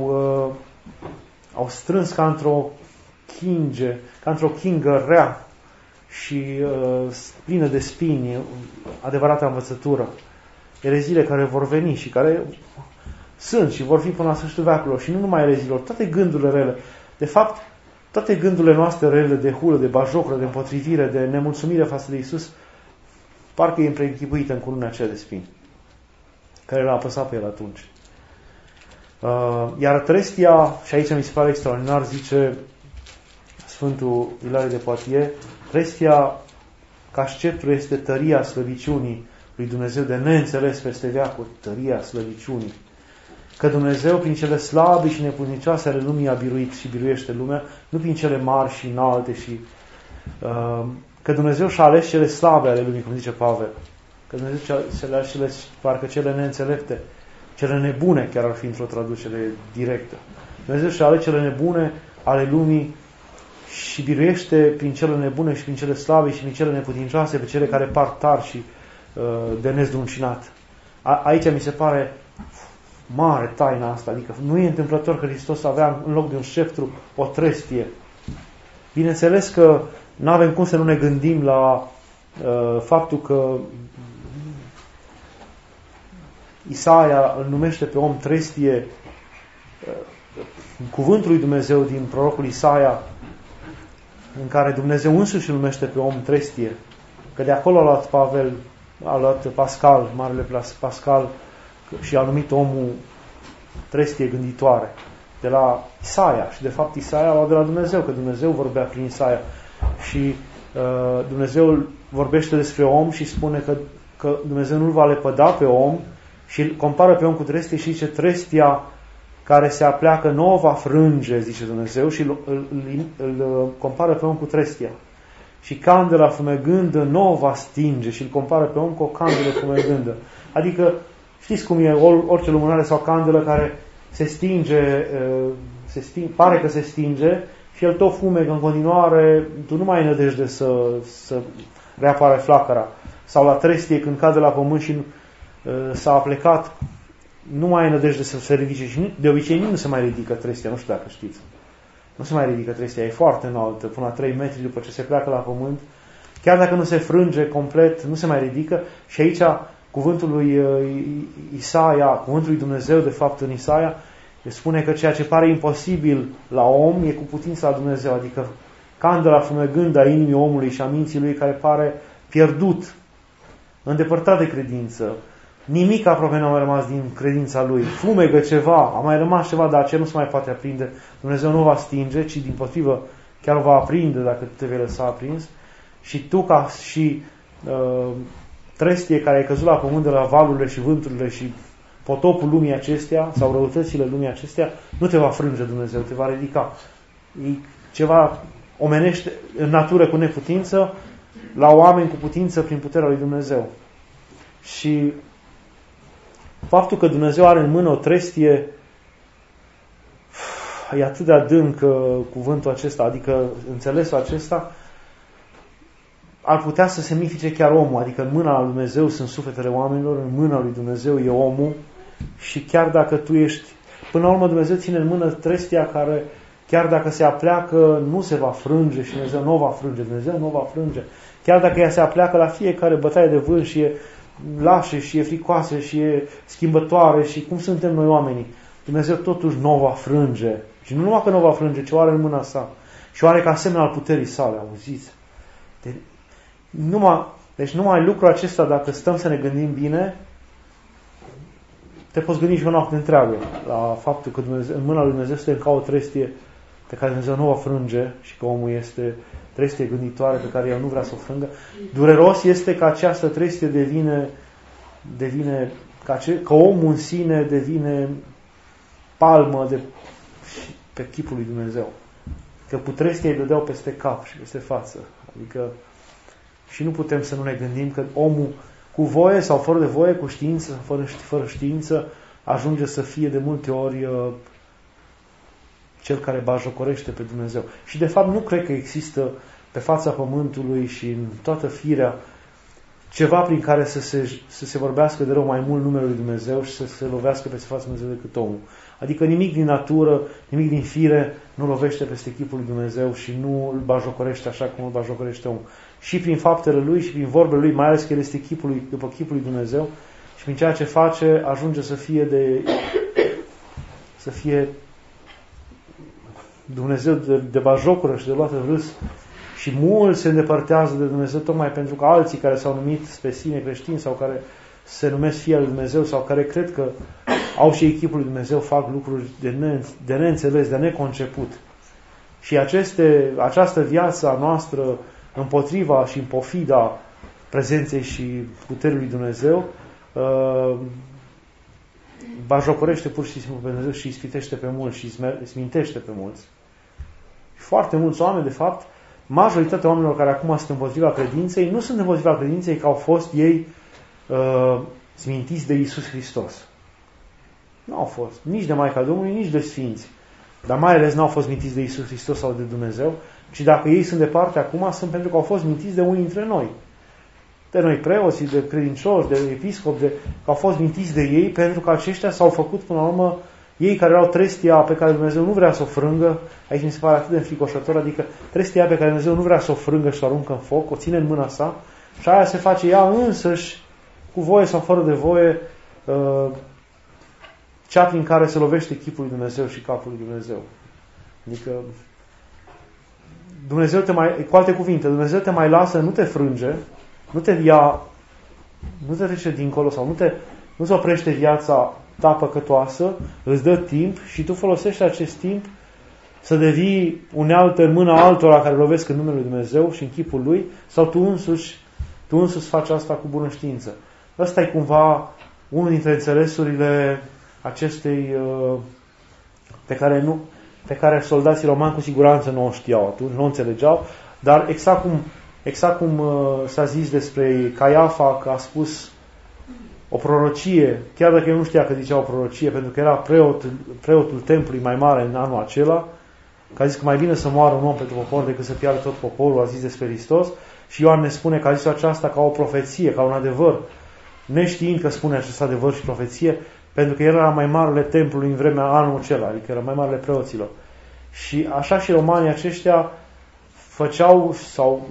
au strâns ca într-o chingă rea și plină de spini adevărata învățătură. Ereziile care vor veni și care sunt și vor fi până la sfârșitul veacurilor și nu numai ereziilor, toate gândurile rele. De fapt, toate gândurile noastre rele de hulă, de bajocură, de împotrivire, de nemulțumire față de Iisus, parcă e preînchipuită în cununa aceea de spini, care l-a apăsat pe el atunci. Iar trestia, și aici mi se pare extraordinar, zice Sfântul Ilarie de Poitiers, trestia ca sceptru este tăria slăbiciunii lui Dumnezeu de neînțeles peste veacuri, tăria slăbiciunii. Că Dumnezeu prin cele slabe și nepunicioase ale lumii a biruit și biruiește lumea, nu prin cele mari și înalte și că Dumnezeu și-a ales cele slabe ale lumii, cum zice Pavel. Că Dumnezeu și-a ales parcă cele neînțelepte, cele nebune, chiar ar fi într-o traducere directă. Dumnezeu și-a ales cele nebune ale lumii și biruiește prin cele nebune și prin cele slabe și prin cele neputincioase pe cele care par tari și de nezdruncinat. Aici mi se pare mare taina asta, adică nu e întâmplător că Hristos avea în loc de un sceptru o trestie. Bineînțeles că nu avem cum să nu ne gândim la faptul că Isaia îl numește pe om trestie, cuvântul lui Dumnezeu din prorocul Isaia, în care Dumnezeu însuși îl numește pe om trestie, că de acolo a luat Pascal, marele Pascal, și a numit omul trestie gânditoare, de la Isaia. Și de fapt Isaia a luat de la Dumnezeu, că Dumnezeu vorbea prin Isaia. Și Dumnezeu vorbește despre om și spune că Dumnezeu nu-l va lepăda pe om și îl compară pe om cu trestie și zice trestia care se apleacă nu o va frânge, zice Dumnezeu, și îl compară pe om cu trestia. Și candela fumegândă nu o va stinge și îl compară pe om cu o candelă fumegândă. Adică, știți cum e orice lumânare sau candelă care se stinge, pare că se stinge și el tot fumegă în continuare, tu nu mai ai nădejde să reapare flacăra. Sau la trestie când cade la pământ și s-a aplecat, nu mai ai nădejde să se ridice și de obicei nu se mai ridică trestia, nu știu dacă știți. Nu se mai ridică trestia, e foarte înaltă, până la 3 metri după ce se pleacă la pământ. Chiar dacă nu se frânge complet, nu se mai ridică. Și aici cuvântul lui Isaia, cuvântul lui Dumnezeu, de fapt în Isaia, spune că ceea ce pare imposibil la om e cu putința la Dumnezeu. Adică candela fumegândă a inimii omului și a minții lui care pare pierdut, îndepărtat de credință. Nimic aproape nu a mai rămas din credința lui. Fumegă ceva, a mai rămas ceva, dar ce nu se mai poate aprinde. Dumnezeu nu va stinge, ci dimpotrivă chiar o va aprinde dacă te vei lăsa aprins. Și tu ca și trestie care ai căzut la pământ de la valurile și vânturile și potopul lumii acestea sau răutățile lumii acestea, nu te va frânge Dumnezeu, te va ridica. E ceva omenește în natură cu neputință la oameni cu putință prin puterea lui Dumnezeu. Și faptul că Dumnezeu are în mână o trestie e atât de adânc cuvântul acesta, adică înțelesul acesta, ar putea să semnifice chiar omul, adică în mâna lui Dumnezeu sunt sufletele oamenilor, în mâna lui Dumnezeu e omul și chiar dacă tu ești, până la urmă Dumnezeu ține în mână trestia care chiar dacă se apleacă nu se va frânge și Dumnezeu nu o va frânge, Dumnezeu nu o va frânge. Chiar dacă ea se apleacă la fiecare bătaie de vânt și e lașe și e fricoasă și e schimbătoare și cum suntem noi oamenii, Dumnezeu totuși nu o va frânge. Și nu numai că nu o va frânge, ci o are în mâna sa. Și o are ca semn al puterii sale, auziți? Deci numai lucrul acesta, dacă stăm să ne gândim bine, te poți gândi și o noapte întreagă la faptul că Dumnezeu, în mâna lui Dumnezeu suntem ca o trestie pe care Dumnezeu nu o va frânge și că omul este trestie gânditoare pe care El nu vrea să o frângă. Dureros este că această trestie devine că omul în sine devine palmă pe chipul lui Dumnezeu. Că cu trestia îi dădeau peste cap și peste față. Adică și nu putem să nu ne gândim că omul cu voie sau fără de voie, cu știință sau fără știință, ajunge să fie de multe ori cel care bajocorește pe Dumnezeu. Și de fapt nu cred că există pe fața pământului și în toată firea ceva prin care să se vorbească de rău mai mult numele lui Dumnezeu și să se lovească peste fața Dumnezeu decât omul. Adică nimic din natură, nimic din fire nu lovește peste chipul lui Dumnezeu și nu îl bajocorește așa cum îl bajocorește omul. Și prin faptele lui și prin vorbele lui, mai ales că el este după chipul lui Dumnezeu și prin ceea ce face ajunge să fie Dumnezeu de batjocură și de luat în râs și mulți se îndepărtează de Dumnezeu tocmai pentru că alții care s-au numit pe sine creștini sau care se numesc fii al lui Dumnezeu sau care cred că au și echipul lui Dumnezeu fac lucruri de neînțeles, de neconceput. Și această viață a noastră împotriva și în pofida prezenței și puterii lui Dumnezeu bajocorește pur și simplu pe Dumnezeu și ispitește pe mulți și smintește pe mulți. Foarte mulți oameni, de fapt, majoritatea oamenilor care acum sunt împotriva credinței, nu sunt împotriva credinței că au fost ei smintiți de Iisus Hristos. Nu au fost. Nici de Maica Domnului, nici de Sfinți. Dar mai ales nu au fost mintiți de Iisus Hristos sau de Dumnezeu, ci dacă ei sunt departe acum, sunt pentru că au fost mintiți de unii dintre noi. De noi preoții, de credincioși, de episcopi, că au fost mintiți de ei pentru că aceștia s-au făcut până la urmă, ei care erau trestia pe care Dumnezeu nu vrea să o frângă, aici mi se pare atât de înfricoșător, adică trestia pe care Dumnezeu nu vrea să o frângă și să o aruncă în foc, o ține în mâna sa și aia se face ea însăși, cu voie sau fără de voie, cea prin care se lovește chipul lui Dumnezeu și capul lui Dumnezeu. Adică Dumnezeu cu alte cuvinte, Dumnezeu te mai lasă, nu te frânge, nu te ia, nu te trece dincolo sau nu-ți oprește viața ta păcătoasă, îți dă timp și tu folosești acest timp să devii unealtă în mâna altora care lovesc în numele lui Dumnezeu și în chipul lui, sau tu însuși faci asta cu bună știință. Ăsta e cumva unul dintre înțelesurile acestei pe care soldații romani cu siguranță nu o știau atunci, nu o înțelegeau, dar exact cum s-a zis despre Caiafa, că a spus o prorocie, chiar dacă eu nu știa că zicea o prorocie, pentru că era preotul templului mai mare în anul acela, că a zis că mai bine să moară un om pentru popor decât să piardă tot poporul, a zis despre Hristos, și Ioan ne spune că a zis aceasta ca o profeție, ca un adevăr, neștiind că spune acest adevăr și profeție, pentru că el era mai marele templului în vremea anul acela, adică era mai marele preoților. Și așa și romanii aceștia făceau, sau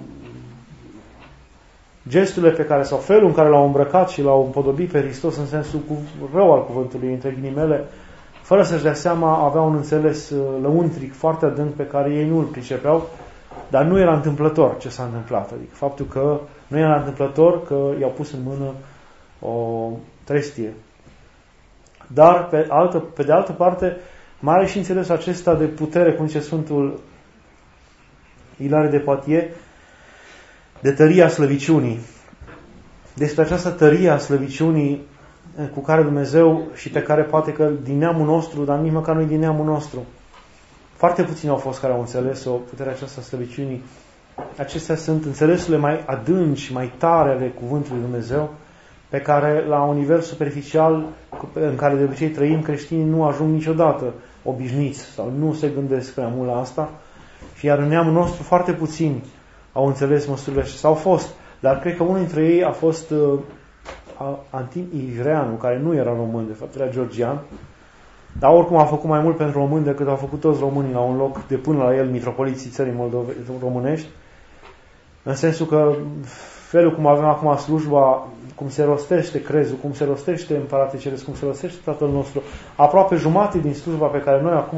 gesturile pe care, sau felul în care l-au îmbrăcat și l-au împodobit pe Hristos în sensul rău al cuvântului, între ghilimele, fără să-și dea seama, aveau un înțeles lăuntric foarte adânc pe care ei nu îl pricepeau, dar nu era întâmplător ce s-a întâmplat. Adică faptul că nu era întâmplător că i-au pus în mână o trestie. Dar, pe de altă parte, mai are și înțelesul acesta de putere, cum zice Sfântul Ilarie de Poitiers, de tăria slăviciunii. Despre această tărie a slăviciunii cu care Dumnezeu și pe care poate că din neamul nostru, dar nici măcar nu din neamul nostru. Foarte puțini au fost care au înțeles-o, puterea aceasta a slăviciunii. Acestea sunt înțelesurile mai adânci, mai tare ale cuvântului Dumnezeu, pe care la un nivel superficial în care de obicei trăim, creștinii nu ajung niciodată obișnuiți sau nu se gândesc prea mult la asta. Și iar în neamul nostru foarte puțini au înțeles măsurile și s-au fost. Dar cred că unul dintre ei a fost Antin Ivreanu, care nu era român, de fapt era georgian, dar oricum a făcut mai mult pentru români decât au făcut toți românii la un loc de până la el mitropoliții țării românești, în sensul că felul cum avem acum slujba, cum se rostește crezul, cum se rostește Împărate Ceresc, cum se rostește Tatăl nostru, aproape jumate din slujba pe care noi acum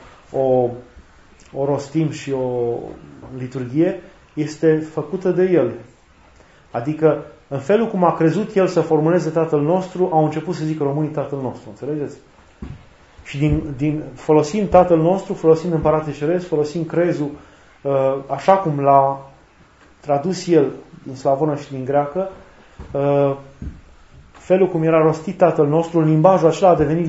o rostim și o liturghie, este făcută de el. Adică, în felul cum a crezut el să formuleze Tatăl nostru, au început să zică românii Tatăl nostru. Înțelegeți? Și folosind Tatăl nostru, folosind Împărate Ceresc, folosind crezul, așa cum l-a tradus el din slavonă și din greacă, felul cum era rostit Tatăl nostru, limbajul acela a devenit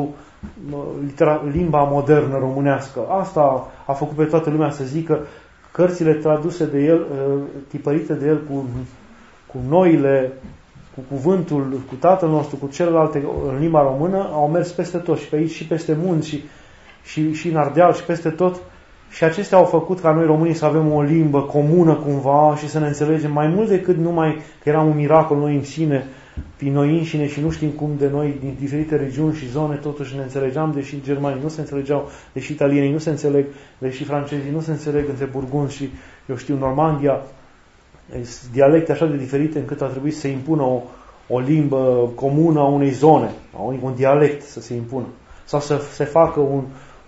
limba modernă românească. Asta a făcut pe toată lumea să zică cărțile traduse de el, tipărite de el cu noile, cu cuvântul, cu Tatăl nostru, cu celelalte în limba română, au mers peste tot și pe aici și peste munți și în Ardeal și peste tot. Și acestea au făcut ca noi românii să avem o limbă comună cumva și să ne înțelegem mai mult decât numai că eram un miracol noi în sine, prin noi înșine și nu știm cum de noi din diferite regiuni și zone totuși ne înțelegeam, deși germanii nu se înțelegeau, deși italienii nu se înțeleg, deși francezii nu se înțeleg între burgunzi și, eu știu, Normandia, dialecte așa de diferite încât a trebuit să se impună o limbă comună a unei zone, un dialect să se impună. Sau să se facă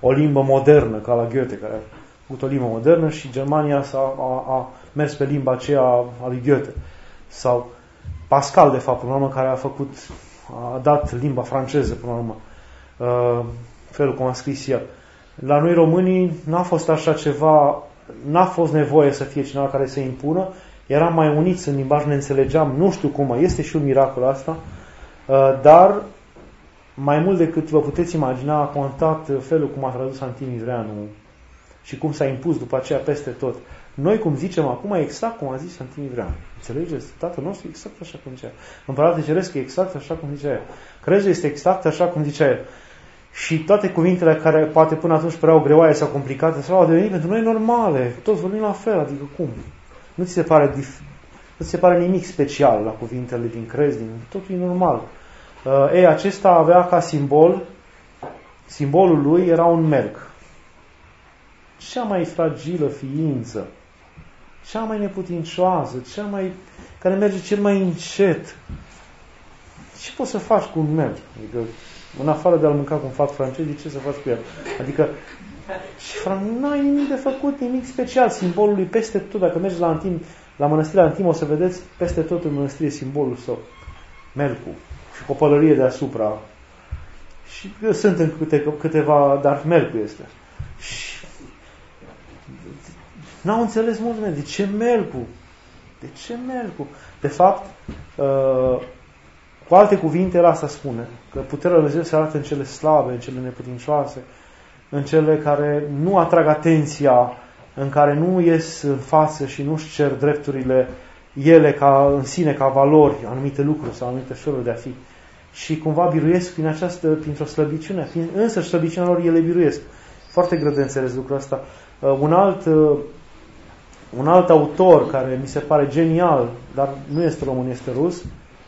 o limbă modernă, ca la Goethe, care a făcut o limbă modernă, și Germania a mers pe limba aceea a lui Goethe. Sau Pascal, de fapt, până la urmă, care a dat limba franceză, până la urmă, felul cum a scris el. La noi românii n-a fost așa ceva, n-a fost nevoie să fie cineva care să impună, eram mai uniți în limbaj, ne înțelegeam, nu știu cum, este și un miracol asta, dar mai mult decât vă puteți imagina, a contat felul cum a tradus Antin Ivreanu și cum s-a impus după aceea peste tot. Noi, cum zicem acum, exact cum a zis Antin Ivreanu. Înțelegeți? Tatăl nostru exact așa cum zicea. Împăratul Ceresc e exact așa cum zicea el. Crezul este exact așa cum zicea el. Și toate cuvintele care poate până atunci păreau greoaie sau complicate au devenit pentru noi normale. Toți vorbim la fel, adică cum? Nu ți se pare nimic special la cuvintele din crez, totul e normal. Acesta avea ca simbolul lui era un melc. Cea mai fragilă ființă, cea mai neputincioasă, care merge cel mai încet. Ce poți să faci cu un melc? Adică, în afară de a-l mânca cum fac francezii, ce să faci cu el? Adică, n-ai nimic de făcut, nimic special. Simbolul lui peste tot. Dacă mergi la mănăstirea Antim, o să vedeți peste tot în mănăstire simbolul său. Melcul. Și cu o pălărie deasupra. Și sunt în câteva, dar melcul este. Și n-au înțeles mulți oameni. De ce melcul? De ce melcul? De fapt, cu alte cuvinte, el asta spune. Că puterea lui Dumnezeu se arată în cele slabe, în cele neputincioase, în cele care nu atrag atenția, în care nu ies în față și nu-și cer drepturile ele în sine ca valori, anumite lucruri sau anumite feluri de a fi. Și cumva biruiesc printr-o slăbiciune. Însă slăbiciunea lor ele biruiesc. Foarte greu de înțeles lucrul ăsta. Un alt autor care mi se pare genial, dar nu este român, este rus,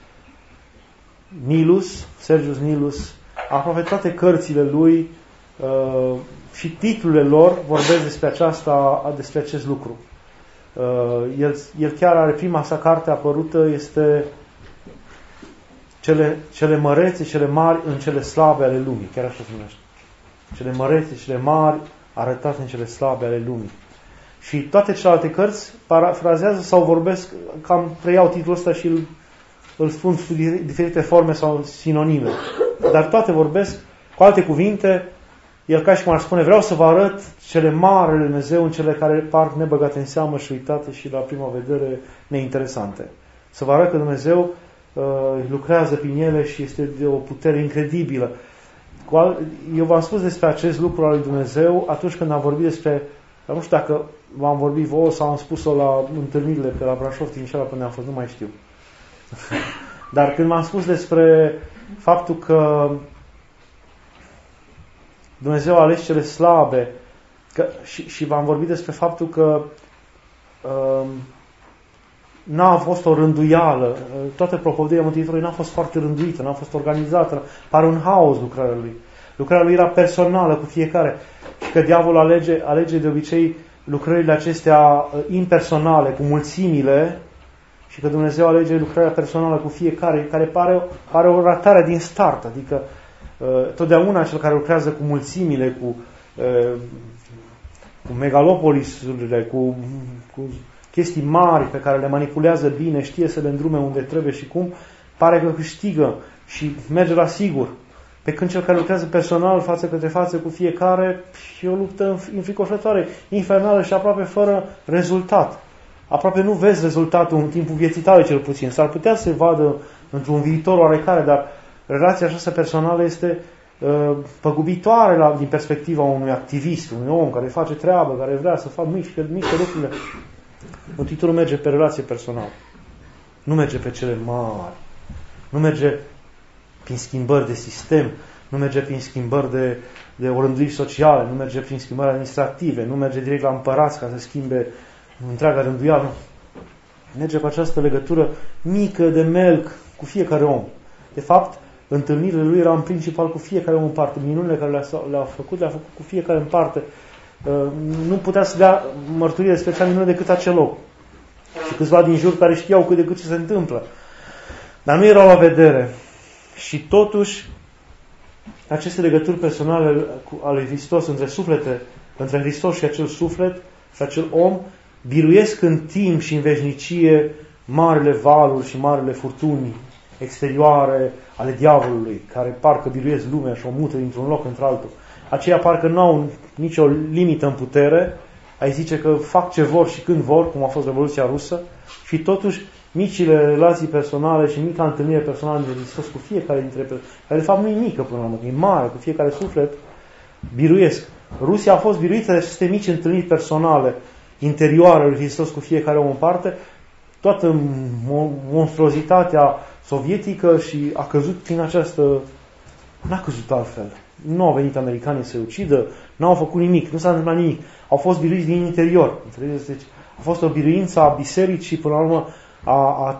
Sergius Nilus, aproape toate cărțile lui și titlurile lor vorbesc despre acest lucru. El chiar are prima sa carte apărută, este cele mărețe, cele mari în cele slabe ale lumii. Chiar așa se numește. Cele mărețe, cele mari arătate în cele slabe ale lumii. Și toate celelalte cărți parafrazează sau vorbesc, cam preiau titlul ăsta și îl spun sub diferite forme sau sinonime. Dar toate vorbesc, cu alte cuvinte, el ca și cum ar spune, vreau să vă arăt cele mari ale Dumnezeu în cele care par nebăgate în seamă și uitate și la prima vedere neinteresante. Să vă arăt că Dumnezeu lucrează prin ele și este de o putere incredibilă. Eu v-am spus despre acest lucru al lui Dumnezeu atunci când am vorbit despre, nu știu dacă v-am vorbit vouă sau am spus-o la întâlnirile pe la Brașov, Timișoara, până am fost, nu mai știu. Dar când m-am spus despre faptul că Dumnezeu a ales cele slabe și v-am vorbit despre faptul că n-a fost o rânduială, toată propovăduirea Mântuitorului n-a fost foarte rânduită, n-a fost organizată, pare un haos lucrarea lui. Lucrarea lui era personală cu fiecare și că diavolul alege de obicei lucrările acestea impersonale, cu mulțimile, și că Dumnezeu alege lucrarea personală cu fiecare, care pare o ratare din start, adică totdeauna cel care lucrează cu mulțimile, cu megalopolisurile, cu chestii mari pe care le manipulează bine, știe să le îndrume unde trebuie și cum, pare că câștigă și merge la sigur. Pe când cel care lucrează personal, față către față cu fiecare, e o luptă înfricoșătoare, infernală și aproape fără rezultat. Aproape nu vezi rezultatul în timpul vieții tale, cel puțin. S-ar putea să se vadă într-un viitor oarecare, dar relația aceasta personală este păgubitoare din perspectiva unui activist, unui om care face treabă, care vrea să facă miște lucrurile. Mântuitorul merge pe relație personală. Nu merge pe cele mari. Nu merge prin schimbări de sistem, nu merge prin schimbări de orânduiri sociale, nu merge prin schimbări administrative, nu merge direct la împărați ca să schimbe întreaga rânduială. Merge cu această legătură mică de melc cu fiecare om. De fapt, întâlnirile lui erau în principal cu fiecare om în parte. Minunile care le-a făcut cu fiecare în parte. Nu putea să dea mărturie despre cea minune decât acel loc. Și câțiva din jur care știau cât de cât ce se întâmplă. Dar nu erau la vedere. Și totuși, aceste legături personale ale lui Hristos între suflete, între Hristos și acel suflet și acel om, biruiesc în timp și în veșnicie marile valuri și marile furtuni exterioare ale diavolului, care parcă biruiesc lumea și o mută dintr-un loc într-altul. Aceia parcă nu au nicio limită în putere, ai zice că fac ce vor și când vor, cum a fost Revoluția Rusă, și totuși micile relații personale și mica întâlnire personală de Hristos cu fiecare dintre persoane, care de fapt nu e mică până la urmă, e mare, cu fiecare suflet, biruiesc. Rusia a fost biruită de aceste mici întâlniri personale interioare lui Hristos cu fiecare om în parte, toată monstruozitatea sovietică și a căzut prin această... N-a căzut altfel. Nu au venit americanii să-i ucidă, n-au făcut nimic, nu s-a întâmplat nimic. Au fost biruiți din interior. Înțelegeți? Deci a fost o biruință a bisericii, până la urmă, a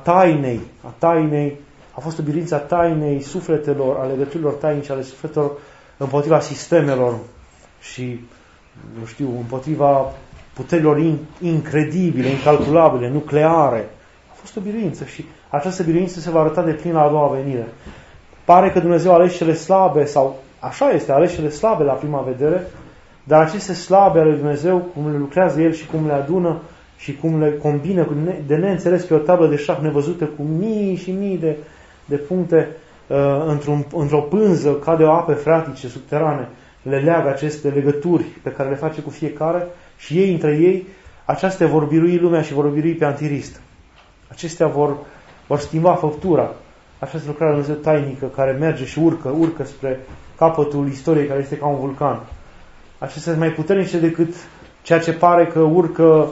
tainei, a fost o biruință a tainei sufletelor, a legăturilor tainice ale sufletelor împotriva sistemelor și, nu știu, împotriva puterilor incredibile, incalculabile, nucleare. A fost o biruință și această biruință se va arăta de plin la a doua venire. Pare că Dumnezeu a ales cele slabe, sau așa este, a ales cele slabe la prima vedere, dar aceste slabe ale lui Dumnezeu, cum le lucrează El și cum le adună și cum le combină de neînțeles pe o tablă de șah nevăzută cu mii și mii de puncte într-o pânză ca de o ape freatice subterane, le leagă aceste legături pe care le face cu fiecare și ei între ei, acestea vor birui lumea și vor birui pe Antichrist. Acestea vor schimba făptura. Această lucrare a Dumnezeu tainică care merge și urcă spre capătul istoriei care este ca un vulcan. Acestea sunt mai puternice decât ceea ce pare că urcă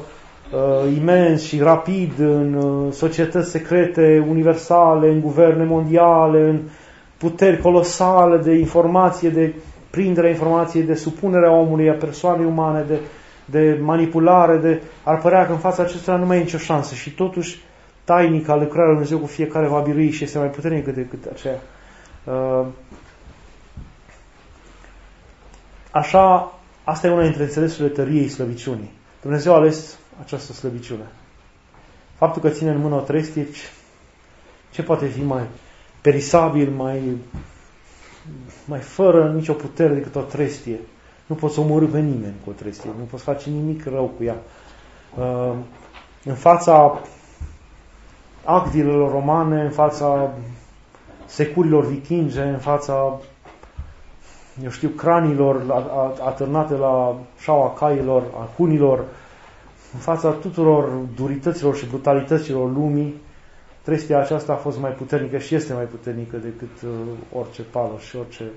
imens și rapid în societăți secrete, universale, în guverne mondiale, în puteri colosale de informație, de prindere a informației, de supunerea omului, a persoanei umane, de manipulare, ar părea că în fața acestora nu mai e nicio șansă și totuși tainica lucrarea lui Dumnezeu cu fiecare va birui și este mai puternică decât aceea. Așa, asta e una dintre înțelesurile tăriei slăbiciunii. Dumnezeu a ales această slăbiciune. Faptul că ține în mână o trestie, ce poate fi mai perisabil, mai fără nicio putere decât o trestie. Nu poți omorî pe nimeni cu o trestie, nu poți face nimic rău cu ea. În fața actilelor romane, în fața securilor vikinge, în fața, craniilor atârnate la șaua cailor, a hunilor, în fața tuturor durităților și brutalităților lumii, trestia aceasta a fost mai puternică și este mai puternică decât orice pală și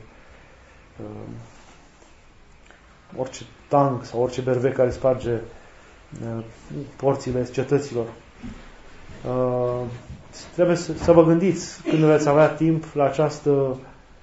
orice tank sau orice berbec care sparge porțile cetăților. Trebuie să vă gândiți când veți avea timp la această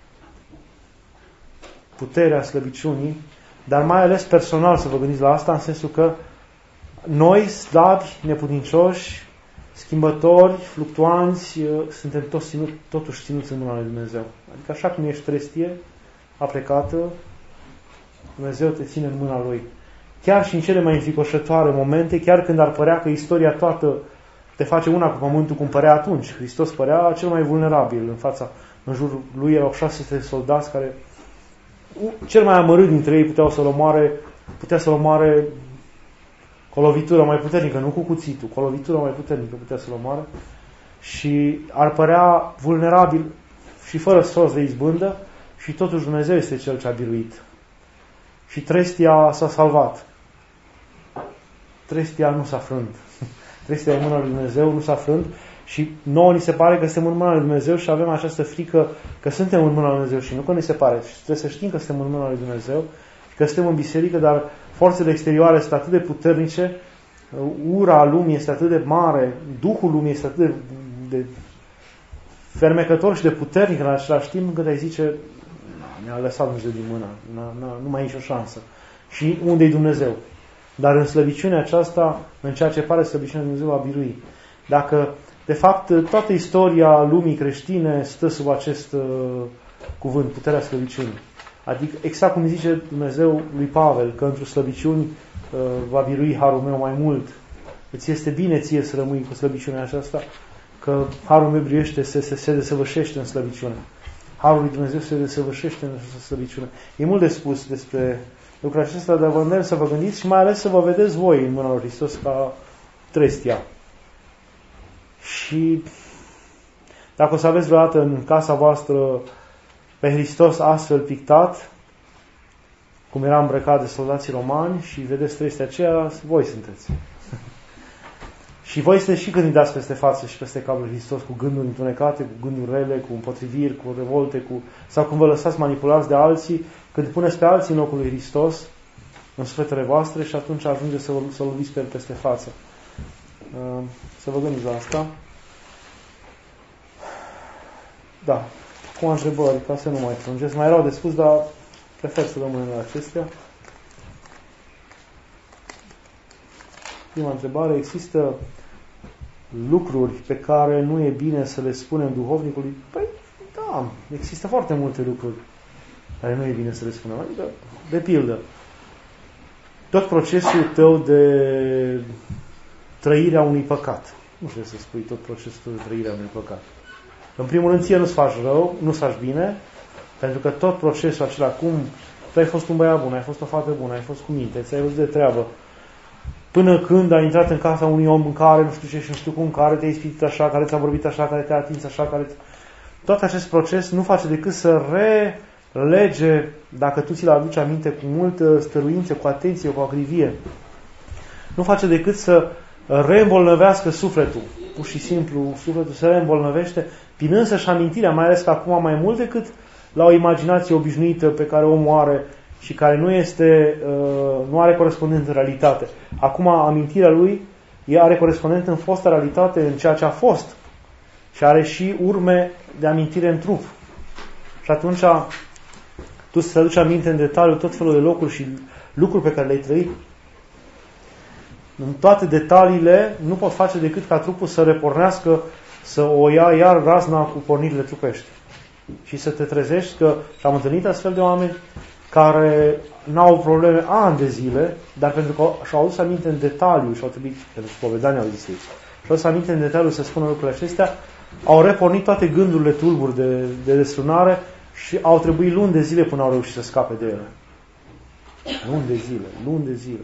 putere a slăbiciunii, dar mai ales personal să vă gândiți la asta, în sensul că noi, slabi, neputincioși, schimbători, fluctuanți, suntem totuși ținuți în mâna lui Dumnezeu. Adică așa cum ești trestie, aplecată, Dumnezeu te ține în mâna Lui. Chiar și în cele mai înfricoșătoare momente, chiar când ar părea că istoria toată te face una cu pământul cum părea atunci. Hristos părea cel mai vulnerabil în jurul lui erau 600 de soldați care cel mai amărât dintre ei putea să-l omoare cu o lovitură mai puternică, nu cu cuțitul, cu o lovitură mai puternică putea să-l omoare și ar părea vulnerabil și fără sos de izbândă și totuși Dumnezeu este Cel ce a biruit. Și trestia s-a salvat. Trestia nu s-a frânt. Trestia e în mâna lui Dumnezeu, nu s-a frânt și nouă ni se pare că suntem în mâna lui Dumnezeu și avem această frică că suntem în mâna lui Dumnezeu și nu că ni se pare. Și trebuie să știm că suntem în mâna lui Dumnezeu și că suntem în biserică, dar forțele exterioare sunt atât de puternice, ura lumii este atât de mare, duhul lumii este atât de fermecător și de puternic în același timp, încât ai zice, ne-a lăsat Dumnezeu din mână, nu mai e nicio șansă. Și unde e Dumnezeu? Dar în slăbiciunea aceasta, în ceea ce pare slăbiciunea Dumnezeu va birui. Dacă, de fapt, toată istoria lumii creștine stă sub acest cuvânt, puterea slăbiciunii. Adică, exact cum zice Dumnezeu lui Pavel, că într-o slăbiciuni va birui harul meu mai mult. Îți este bine ție să rămâi cu slăbiciunea aceasta, că harul meu biruiește, se desăvârșește în slăbiciune. Harul lui Dumnezeu se desăvârșește în această slăbiciune. E mult de spus despre lucrul acesta, dar vă îndemn să vă gândiți și mai ales să vă vedeți voi în mâna lui Hristos ca trestia. Și dacă o să aveți vreodată în casa voastră pe Hristos astfel pictat, cum era îmbrăcat de soldații romani, și vedeți trestia aceea, voi sunteți. Și voi sunteți și când îi dați peste față și peste capul lui Hristos cu gânduri întunecate, cu gânduri rele, cu împotriviri, cu revolte, sau când vă lăsați manipulați de alții, când puneți pe alții în locul lui Hristos în sufletele voastre și atunci ajungeți să loviți pe el peste față. Să vă gândiți la asta. Da. Cu întrebări, ca să nu mai prungesc. Mai erau de spus, dar prefer să rămânem la acestea. Prima întrebare. Există lucruri pe care nu e bine să le spunem duhovnicului? Păi, da. Există foarte multe lucruri care nu e bine să le spunem. Adică, de pildă, tot procesul tău de trăirea unui păcat. Nu știu să spui tot procesul de trăirea unui păcat. În primul rând, ție nu-ți faci rău, nu-ți faci bine, pentru că tot procesul acela, cum tu ai fost un băiat bun, ai fost o fată bună, ai fost cu minte, ți-ai văzut de treabă, până când ai intrat în casa unui om în care nu știu ce și nu știu cum, care te-ai ispitit așa, care ți-a vorbit așa, care te-a atins așa, care... Tot acest proces nu face decât să relege, dacă tu ți-l aduci aminte cu multă stăruință, cu atenție, cu acrivie, nu face decât să reîmbolnăvească sufletul. Pur și simplu, sufletul se reîmbolnăvește prin însăși amintirea, mai ales că acum mai mult decât la o imaginație obișnuită pe care omul are și care nu are corespondent în realitate. Acum amintirea lui are corespondent în fosta realitate, în ceea ce a fost. Și are și urme de amintire în trup. Și atunci tu să-ți aduci aminte în detaliu tot felul de locuri și lucruri pe care le-ai trăit. În toate detaliile nu pot face decât ca trupul să repornească, să o ia iar razna cu pornirile trupești. Și să te trezești că și am întâlnit astfel de oameni care n-au probleme ani de zile, dar pentru că și-au adus aminte în detaliu și au trebuit, pentru spovedanii au zis ei, și-au adus aminte în detaliu să spună lucrurile acestea, au repornit toate gândurile tulburi de destrunare și au trebuit luni de zile până au reușit să scape de ele. Luni de zile.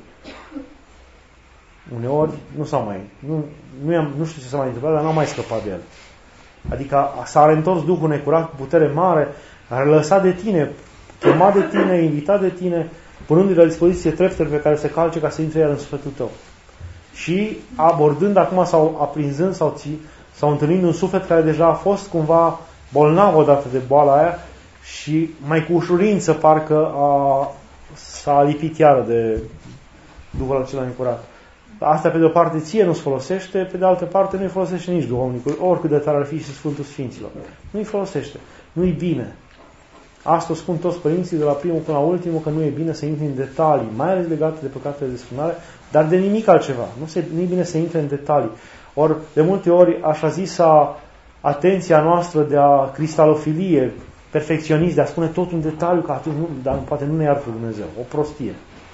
Uneori nu știu ce s-a mai întâmplat, dar n-au mai scăpat de el. Adică s-a reîntors Duhul necurat cu putere mare, a lăsat de tine, chemat de tine, invitat de tine, punându-i la dispoziție treptele pe care se calce ca să intre iar în sufletul tău. Și abordând acum sau aprinzând sau întâlnind un suflet care deja a fost cumva bolnav odată de boala aia și mai cu ușurință parcă s-a lipit iară de Duhul acela necurat. Asta pe de o parte ție nu-ți folosește, pe de altă parte nu-i folosește nici duhovnicul, oricât de tare ar fi și Sfântul Sfinților. Nu-i folosește, nu-i bine. Asta o spun toți părinții de la primul până la ultimul, că nu e bine să intri în detalii, mai ales legate de păcatele de desfrânare, dar de nimic altceva. Nu e bine să intri în detalii. Ori, de multe ori, așa zisa atenția noastră de a cristalofilie, perfecționist, de a spune tot în detaliu, că atunci dar poate nu ne iartă Dumnezeu. O prostie.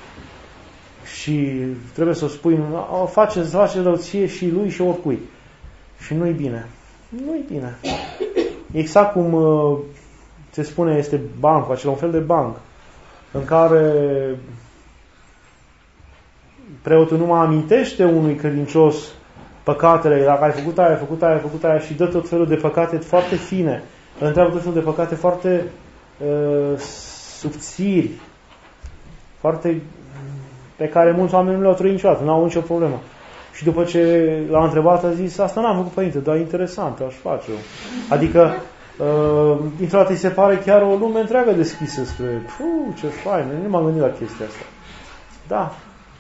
Și trebuie să o spui, face rău ție și lui și oricui. Și nu-i bine. Nu-i bine. Exact cum se spune, este bancul, acela un fel de banc, în care preotul nu mai amintește unui credincios păcatele, dacă ai făcut aia și dă tot felul de păcate foarte fine, îl întreabă tot felul de păcate foarte subțiri, foarte pe care mulți oameni nu le-au trăit niciodată, n-au nicio problemă. Și după ce l-a întrebat, a zis, asta n-am făcut, părinte, dar interesant, aș face eu. Adică, dintr-o dată îi se pare chiar o lume întreagă deschisă spre, ce fain, nu m-am gândit la chestia asta. Da.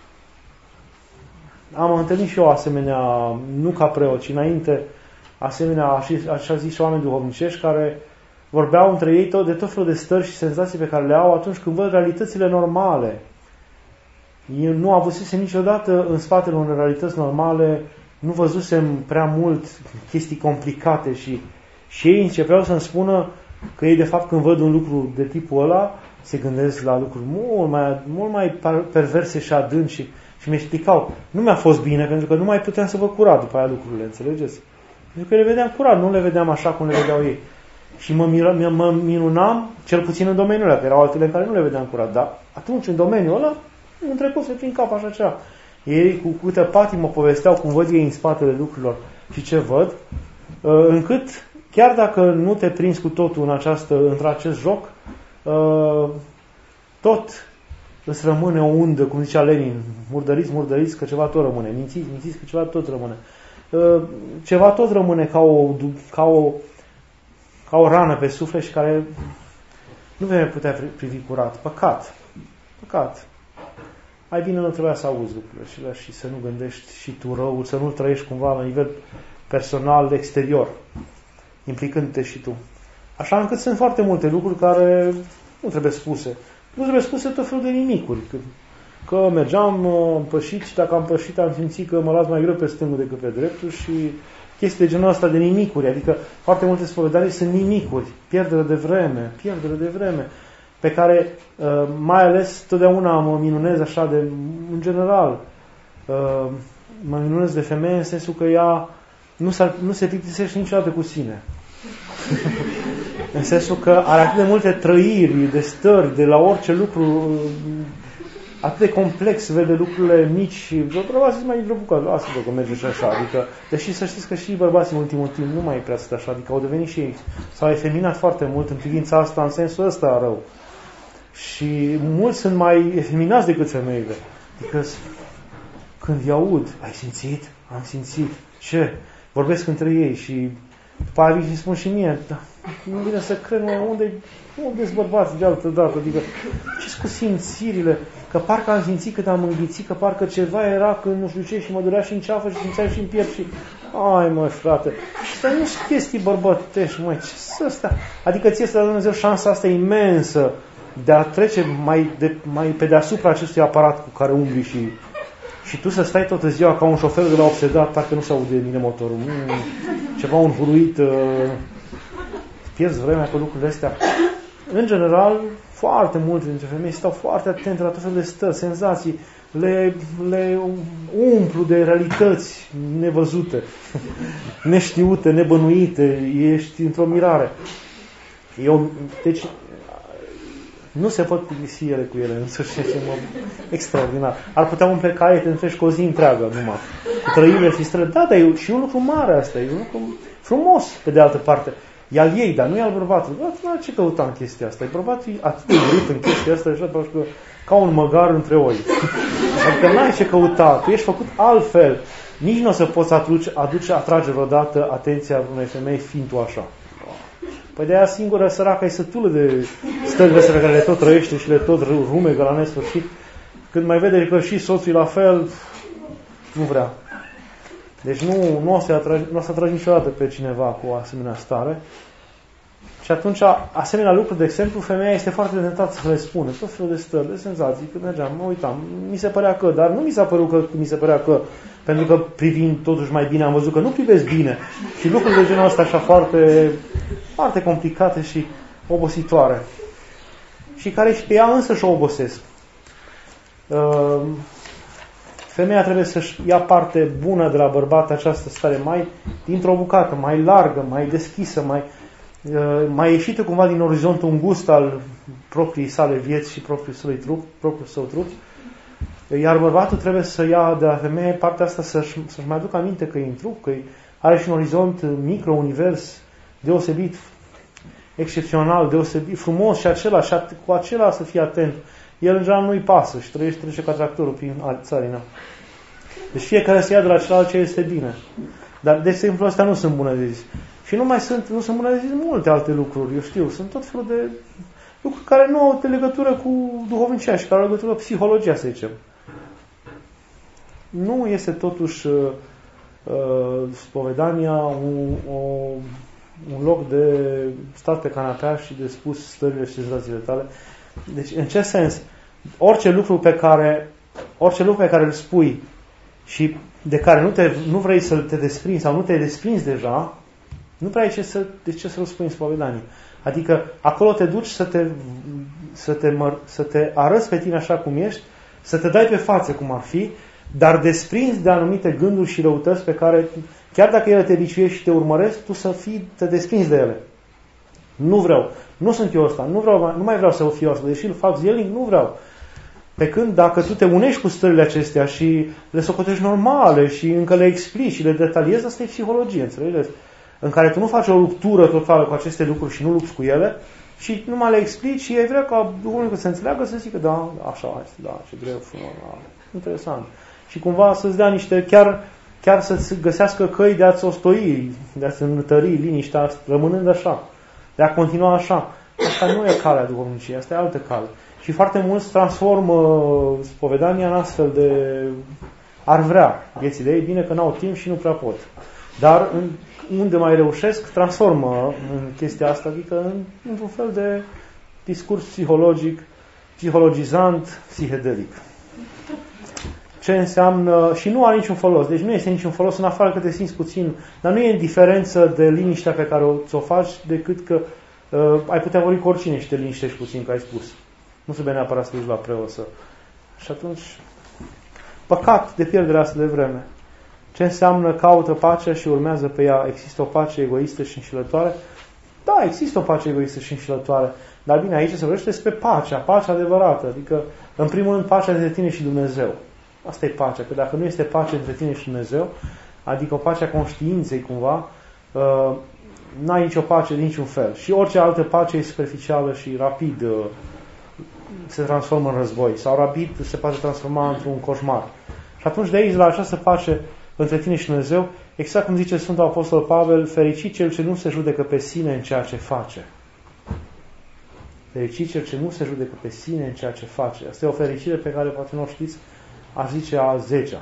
Am întâlnit și eu asemenea, nu ca preot, ci înainte, asemenea, așa zis, oameni duhovnicești care vorbeau între ei de tot felul de stări și senzații pe care le au atunci când văd realitățile normale. Eu nu avusesem niciodată în spatele unor realități normale, nu văzusem prea mult chestii complicate și ei începeau să-mi spună că ei de fapt când văd un lucru de tipul ăla se gândesc la lucruri mult mai perverse și adânci și mi explicau. Nu mi-a fost bine pentru că nu mai puteam să văd curat după aia lucrurile, înțelegeți? Pentru că le vedeam curat, nu le vedeam așa cum le vedeau ei. Și mă minunam, cel puțin în domeniul ăla, că erau altele în care nu le vedeam curat, dar atunci în domeniul ăla îmi trecuse prin cap așa ceva. Ei cu câtă patimă povesteau cum văd ei în spatele lucrurilor și ce văd, încât chiar dacă nu te prinzi cu totul într-acest joc, tot îți rămâne o undă, cum zicea Lenin, murdăriți, că ceva tot rămâne, mințiți, că ceva tot rămâne. Ceva tot rămâne ca o rană pe suflet și care nu vei putea privi curat. Păcat. Mai bine nu trebuia să auzi lucrurile și să nu gândești și tu răul, să nu trăiești cumva la nivel personal, exterior, implicându-te și tu. Așa încât sunt foarte multe lucruri care nu trebuie spuse. Nu trebuie spuse tot felul de nimicuri. Că mergeam, am pășit și dacă am pășit am simțit că mă las mai greu pe stângul decât pe dreptul și chestii de genul ăsta de nimicuri. Adică foarte multe spovedanii sunt nimicuri, pierdere de vreme, pe care mai ales totdeauna mă minunez așa în general, mă minunez de femeie în sensul că ea nu se plictisește niciodată cu sine. În sensul că are atât de multe trăiri, de stări, de la orice lucru, atât de complex, vede lucrurile mici și bărbații mai într-o bucată, lasă-vă că merge și așa. Adică, deși să știți că și bărbații în ultimul timp nu mai prea sunt așa, adică au devenit și ei, s-au efeminat foarte mult în privința asta, în sensul ăsta rău. Și mulți sunt mai efeminați decât femeile. Adică când îi aud, ai simțit? Am simțit. Ce? Vorbesc între ei și după aia vin și spun și mie, nu vine să cred, unde-s bărbați de altă dată? Adică, ce-s cu simțirile? Că parcă am simțit cât am înghițit, că parcă ceva era când nu știu ce și mă durea și în ceafă și simțeam și în piept și... Ai mă, frate, astea nu sunt chestii bărbătești, măi, ce-s ăsta? Adică ție să dă Dumnezeu șansa asta imensă de a trece mai pe deasupra acestui aparat cu care umbli și tu să stai toată ziua ca un șofer de la obsedat, parcă nu se aude bine motorul. Ceva învuruit, pierzi vremea cu lucrurile astea. În general, foarte multe dintre femei stau foarte atente la tot felul de stări, senzații, le umplu de realități nevăzute, neștiute, nebănuite, ești într-o mirare. Deci, nu se pot plictisi ele cu ele, însuși extraordinar. Ar putea umple caiete întregi cu o zi întreagă numai. Cu trăirile și străzi. Da, dar e și un lucru mare asta, e un lucru frumos, pe de altă parte. E al ei, dar nu e al bărbatului. Da, ce căuta în chestia asta? E bărbatul atât de urât în chestia asta, așa, ca un măgar între oi. Adică n-ai ce căuta, tu ești făcut altfel. Nici nu o să poți atrage vreodată atenția unei femei fiind tu așa. Păi de aia singură săracă e sătulă de stările astea pe care le tot trăiește și le tot rumegă la nesfârșit. Când mai vede că și soțul e la fel, nu vrea. Deci nu o să atragi niciodată pe cineva cu o asemenea stare. Și atunci, asemenea lucruri, de exemplu, femeia este foarte tentată să le spună. Tot felul de stări, de senzații. Când mergeam, mă uitam, mi se părea că, dar nu mi s-a părut că mi se părea că, pentru că privind totuși mai bine, am văzut că nu privesc bine. Și lucruri de genul ăsta așa foarte, foarte complicate și obositoare. Și care și pe ea însă și-o obosesc. Femeia trebuie să-și ia parte bună de la bărbat această stare mai dintr-o bucată, mai largă, mai deschisă, mai ieșită cumva din orizontul îngust al propriei sale vieți și propriul său trup. Iar bărbatul trebuie să ia de la femeie partea asta să-și mai aducă aminte că e în trup, că are și un orizont micro-univers deosebit, excepțional, deosebit, frumos și același, cu acela să fie atent. El în general nu-i pasă și trece ca tractorul prin țarina. Deci fiecare să ia de la celălalt ce este bine. Dar de exemplu astea nu sunt bune de zis. Și nu sunt bune de zis multe alte lucruri, eu știu. Sunt tot felul de lucruri care nu au legătură cu duhovnicia și care au legătură cu psihologia, să zicem. Nu este totuși spovedania un loc de stat pe canapea și de spus stările și senzațiile tale. Deci, în ce sens? Orice lucru pe care îl spui și de care nu vrei să te desprinzi sau nu te-ai desprins deja, nu prea ai de ce să-l spui în spovedanie. Adică acolo te duci să te arăți pe tine așa cum ești, să te dai pe față cum ar fi, dar desprinzi de anumite gânduri și răutăți pe care, chiar dacă ele te biciuiești și te urmăresc, tu te desprinzi de ele. Nu vreau. Nu sunt eu ăsta. Nu mai vreau să fiu asta. Deși îl fac zilnic, nu vreau. Pe când dacă tu te unești cu stările acestea și le socotești normale și încă le explici și le detaliezi, asta e psihologie, înțelegeți? În care tu nu faci o ruptură totală cu aceste lucruri și nu lupți cu ele și numai le explici și e vrea ca Duhul să înțeleagă, să zică, da, așa este, da, ce greu, frumos, da, interesant. Și cumva să-ți dea niște, chiar să-ți găsească căi de a-ți ostoi, de a-ți întări liniștea, rămânând așa, de a continua așa. Asta nu e calea duhovniciei, asta e altă cale. Și foarte mulți transformă spovedania în astfel de ar vrea viețile ei, bine că n-au timp și nu prea pot. Dar unde mai reușesc, transformă în chestia asta, adică într-un fel de discurs psihologic, psihologizant, psihedelic. Ce înseamnă, și nu are niciun folos, deci nu este niciun folos în afară că te simți puțin, dar nu e în diferență de liniștea pe care ți-o faci, decât că ai putea vorbi cu oricine și te liniștești puțin, că ai spus. Nu trebuie neapărat să duci la preot să... Și atunci, păcat de pierderea asta de vreme. Ce înseamnă caută pacea și urmează pe ea? Există o pace egoistă și înșelătoare? Da, există o pace egoistă și înșelătoare. Dar bine, aici se vorbește despre pacea adevărată. Adică, în primul rând, pacea între tine și Dumnezeu. Asta e pacea. Că dacă nu este pace între tine și Dumnezeu, adică o pace a conștiinței cumva, n-ai nicio pace de niciun fel. Și orice altă pace e superficială și rapid se transformă în război. Sau rapid se poate transforma într-un coșmar. Și atunci de aici, la această pace între tine și Dumnezeu, exact cum zice Sfântul Apostol Pavel, fericit cel ce nu se judecă pe sine în ceea ce face. Fericit cel ce nu se judecă pe sine în ceea ce face. Asta e o fericire pe care poate nu o știți, aș zice a 10-a.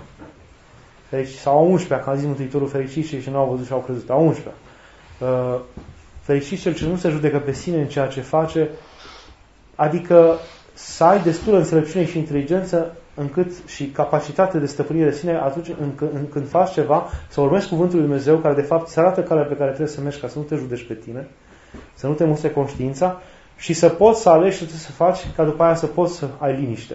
Sau a 11-a, că a zis Mântuitorul, fericit cei ce nu au văzut și au crezut. A 11-a. Fericit cel ce nu se judecă pe sine în ceea ce face, adică să ai destulă înțelepciune și inteligență încât și capacitate de stăpânire de sine atunci când faci ceva, să urmezi cuvântul lui Dumnezeu, care de fapt îți arată calea pe care trebuie să mergi ca să nu te judești pe tine, să nu te mustre conștiința și să poți să alegi ce trebuie să faci ca după aia să poți să ai liniște.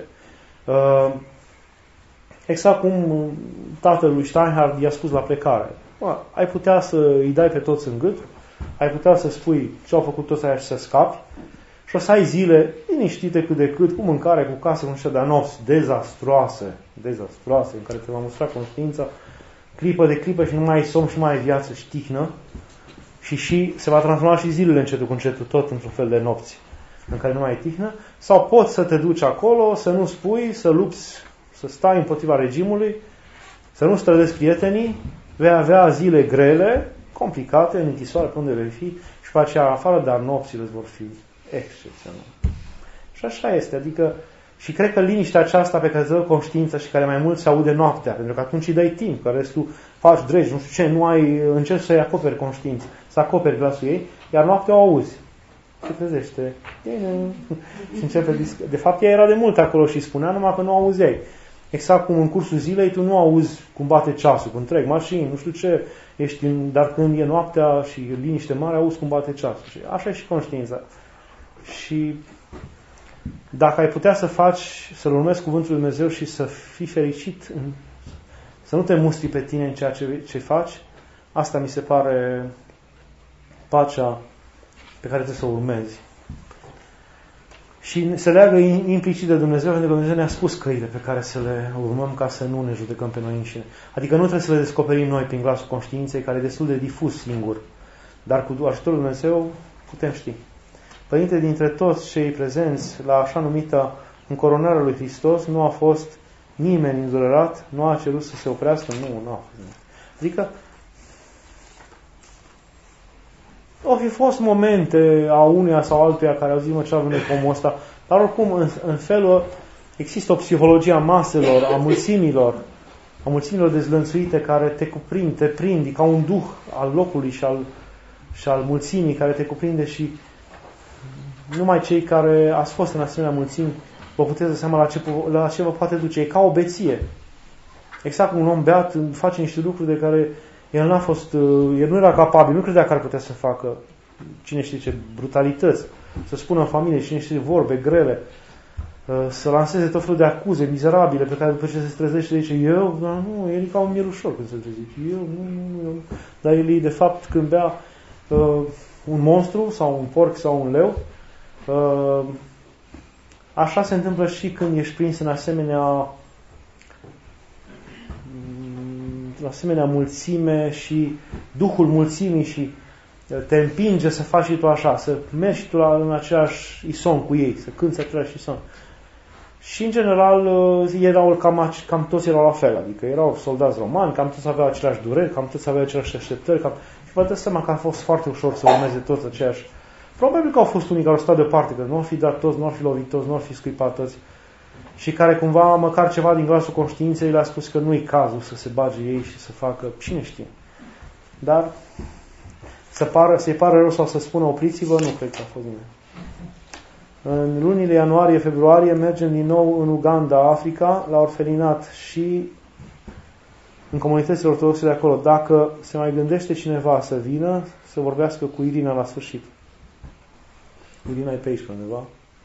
Exact cum tatălui Steinhardt i-a spus la plecare. Ai putea să îi dai pe toți în gât, ai putea să spui ce au făcut toți aia și să scapi, și o să ai zile liniștite cât de cât, cu mâncare, cu casă, cu niște de nopți dezastroase, în care te va mustra conștiința, clipă de clipă și nu mai ai somn și nu mai ai viață și tihnă și se va transforma și zilele încetul cu încetul tot într-un fel de nopți în care nu mai ai tihnă, sau poți să te duci acolo, să nu spui, să lupți, să stai împotriva regimului, să nu strădezi prietenii, vei avea zile grele, complicate, în închisoare, pe unde vei fi, și pe aceea afară, dar nopțile vor fi excepțional. Și așa este, adică, și cred că liniștea aceasta pe care îți dă conștiința și care mai mult se aude noaptea, pentru că atunci îi dai timp, că restul faci dregi, nu știu ce, nu ai, încerci să-i acoperi conștiința, să acoperi glasul ei, iar noaptea o auzi. Se trezește. Și începe de fapt ea era de mult acolo și spunea, numai că nu auzeai. Exact cum în cursul zilei tu nu auzi cum bate ceasul, când trec mașini, nu știu ce, dar când e noaptea și liniște mare, auzi cum bate ceasul. Și așa e și conștiința. Și dacă ai putea să faci, să-L urmezi cuvântul lui Dumnezeu și să fii fericit, să nu te mustri pe tine în ceea ce faci, asta mi se pare pacea pe care trebuie să o urmezi. Și se leagă implicit de Dumnezeu, pentru că Dumnezeu ne-a spus căile pe care să le urmăm ca să nu ne judecăm pe noi înșine. Adică nu trebuie să le descoperim noi prin glasul conștiinței, care e destul de difuz singur. Dar cu ajutorul lui Dumnezeu putem ști. Părinte, dintre toți cei prezenți la așa numită încoronare lui Hristos, nu a fost nimeni îndurerat, nu a cerut să se oprească, nu a fost. Adică au fi fost momente a uneia sau altuia care au zis, mă, ce avem noi cu omul ăsta, dar oricum, în felul, există o psihologie a maselor, a mulțimilor dezlănțuite care te cuprind, te prindi ca un duh al locului și al mulțimii care te cuprinde și numai cei care ați fost în asemenea mulțimi vă puteți da seama la ce vă poate duce. E ca o beție. Exact cum un om beat face niște lucruri de care el nu era capabil, nu credea că ar putea să facă, cine știe ce brutalități, să spună în familie cine știe vorbe grele, să lanseze tot felul de acuze mizerabile pe care după ce se trezește zice, el e ca un mielușor când se trezește, eu. Dar el de fapt când bea un monstru sau un porc sau un leu. Așa se întâmplă și când ești prins în asemenea mulțime și Duhul mulțimii și te împinge să faci și tu așa, să mergi și tu în același ison cu ei, să cânți același ison. Și în general erau cam toți erau la fel, adică erau soldați romani, cam toți aveau aceleași dureri, cam toți aveau aceleași așteptări, și vă dați seama că a fost foarte ușor să urmeze toți aceeași. Probabil că au fost unii care au stat deoparte, că nu ar fi dat toți, nu ar fi lovit toți, nu ar fi scuipat toți, și care cumva, măcar ceva din glasul conștiinței, le-a spus că nu-i cazul să se bage ei și să facă, cine știe. Dar să-i pară rău sau să spună opriți-vă, nu cred că a fost nimeni. În lunile ianuarie-februarie mergem din nou în Uganda, Africa, la orfelinat și în comunitățile ortodoxe de acolo. Dacă se mai gândește cineva să vină, să vorbească cu Irina la sfârșit. Irina e pe aici undeva.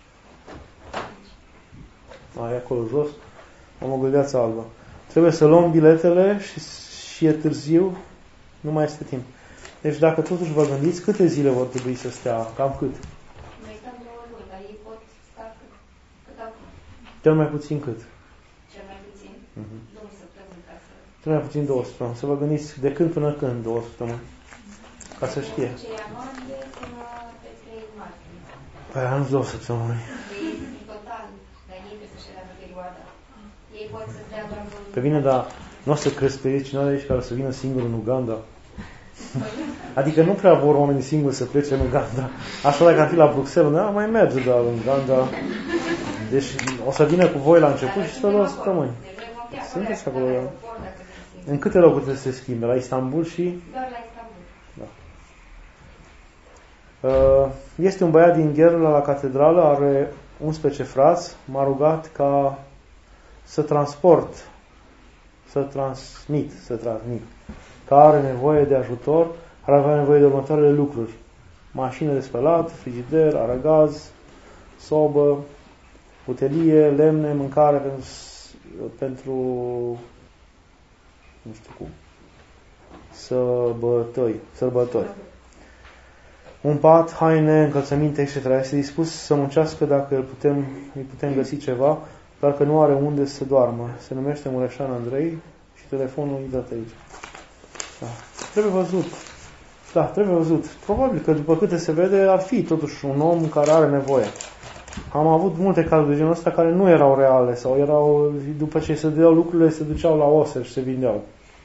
E acolo jos. Am o gâldeață albă. Trebuie să luăm biletele și e târziu. Nu mai este timp. Deci dacă totuși vă gândiți, câte zile vor trebui să stea? Cam cât? Noi stăm 2 luni, dar ei pot sta cât au. Cel mai puțin cât? Cel mai puțin? 2 săptămâni ca să... Cel mai puțin 2 săptămâni. Să vă gândiți de când până când 2 săptămâni. Ca să știe. 10 ianuarie până pe 3 martie. Păi am 2 săptămâni. Ei în total, dar ei trebuie să-și dea perioada. Ei pot să stea doar 2 luni. Pe bine, dar nu o să crezi pe ei cineva de aici care să vină singur în Uganda. Adică nu prea vor oamenii singuri să plece în Uganda. Așa dacă ar fi la Bruxelles, da, mai merge, dar în Uganda. Deci o să vină cu voi la început și să 2 săptămâni. Sunteți acolo. În câte locuri trebuie să se schimbe? La Istanbul și... Doar la Istanbul. Da. Este un băiat din Gherla la catedrală, are 11 frați, m-a rugat ca să transmit, că are nevoie de ajutor, ar avea nevoie de următoarele lucruri. Mașină de spălat, frigider, aragaz, sobă, putelie, lemne, mâncare pentru nu știu cum, sărbători. Un pat, haine, încălțăminte, etc. Este dispus să muncească dacă îi putem găsi ceva, dar că nu are unde să doarmă. Se numește Mureșan Andrei și telefonul îi dat aici. Da. Trebuie văzut. Da, trebuie văzut. Probabil că după câte se vede ar fi totuși un om care are nevoie. Am avut multe cazuri de genul ăsta care nu erau reale sau erau, după ce se dădeau lucrurile, se duceau la oser și se vindeau.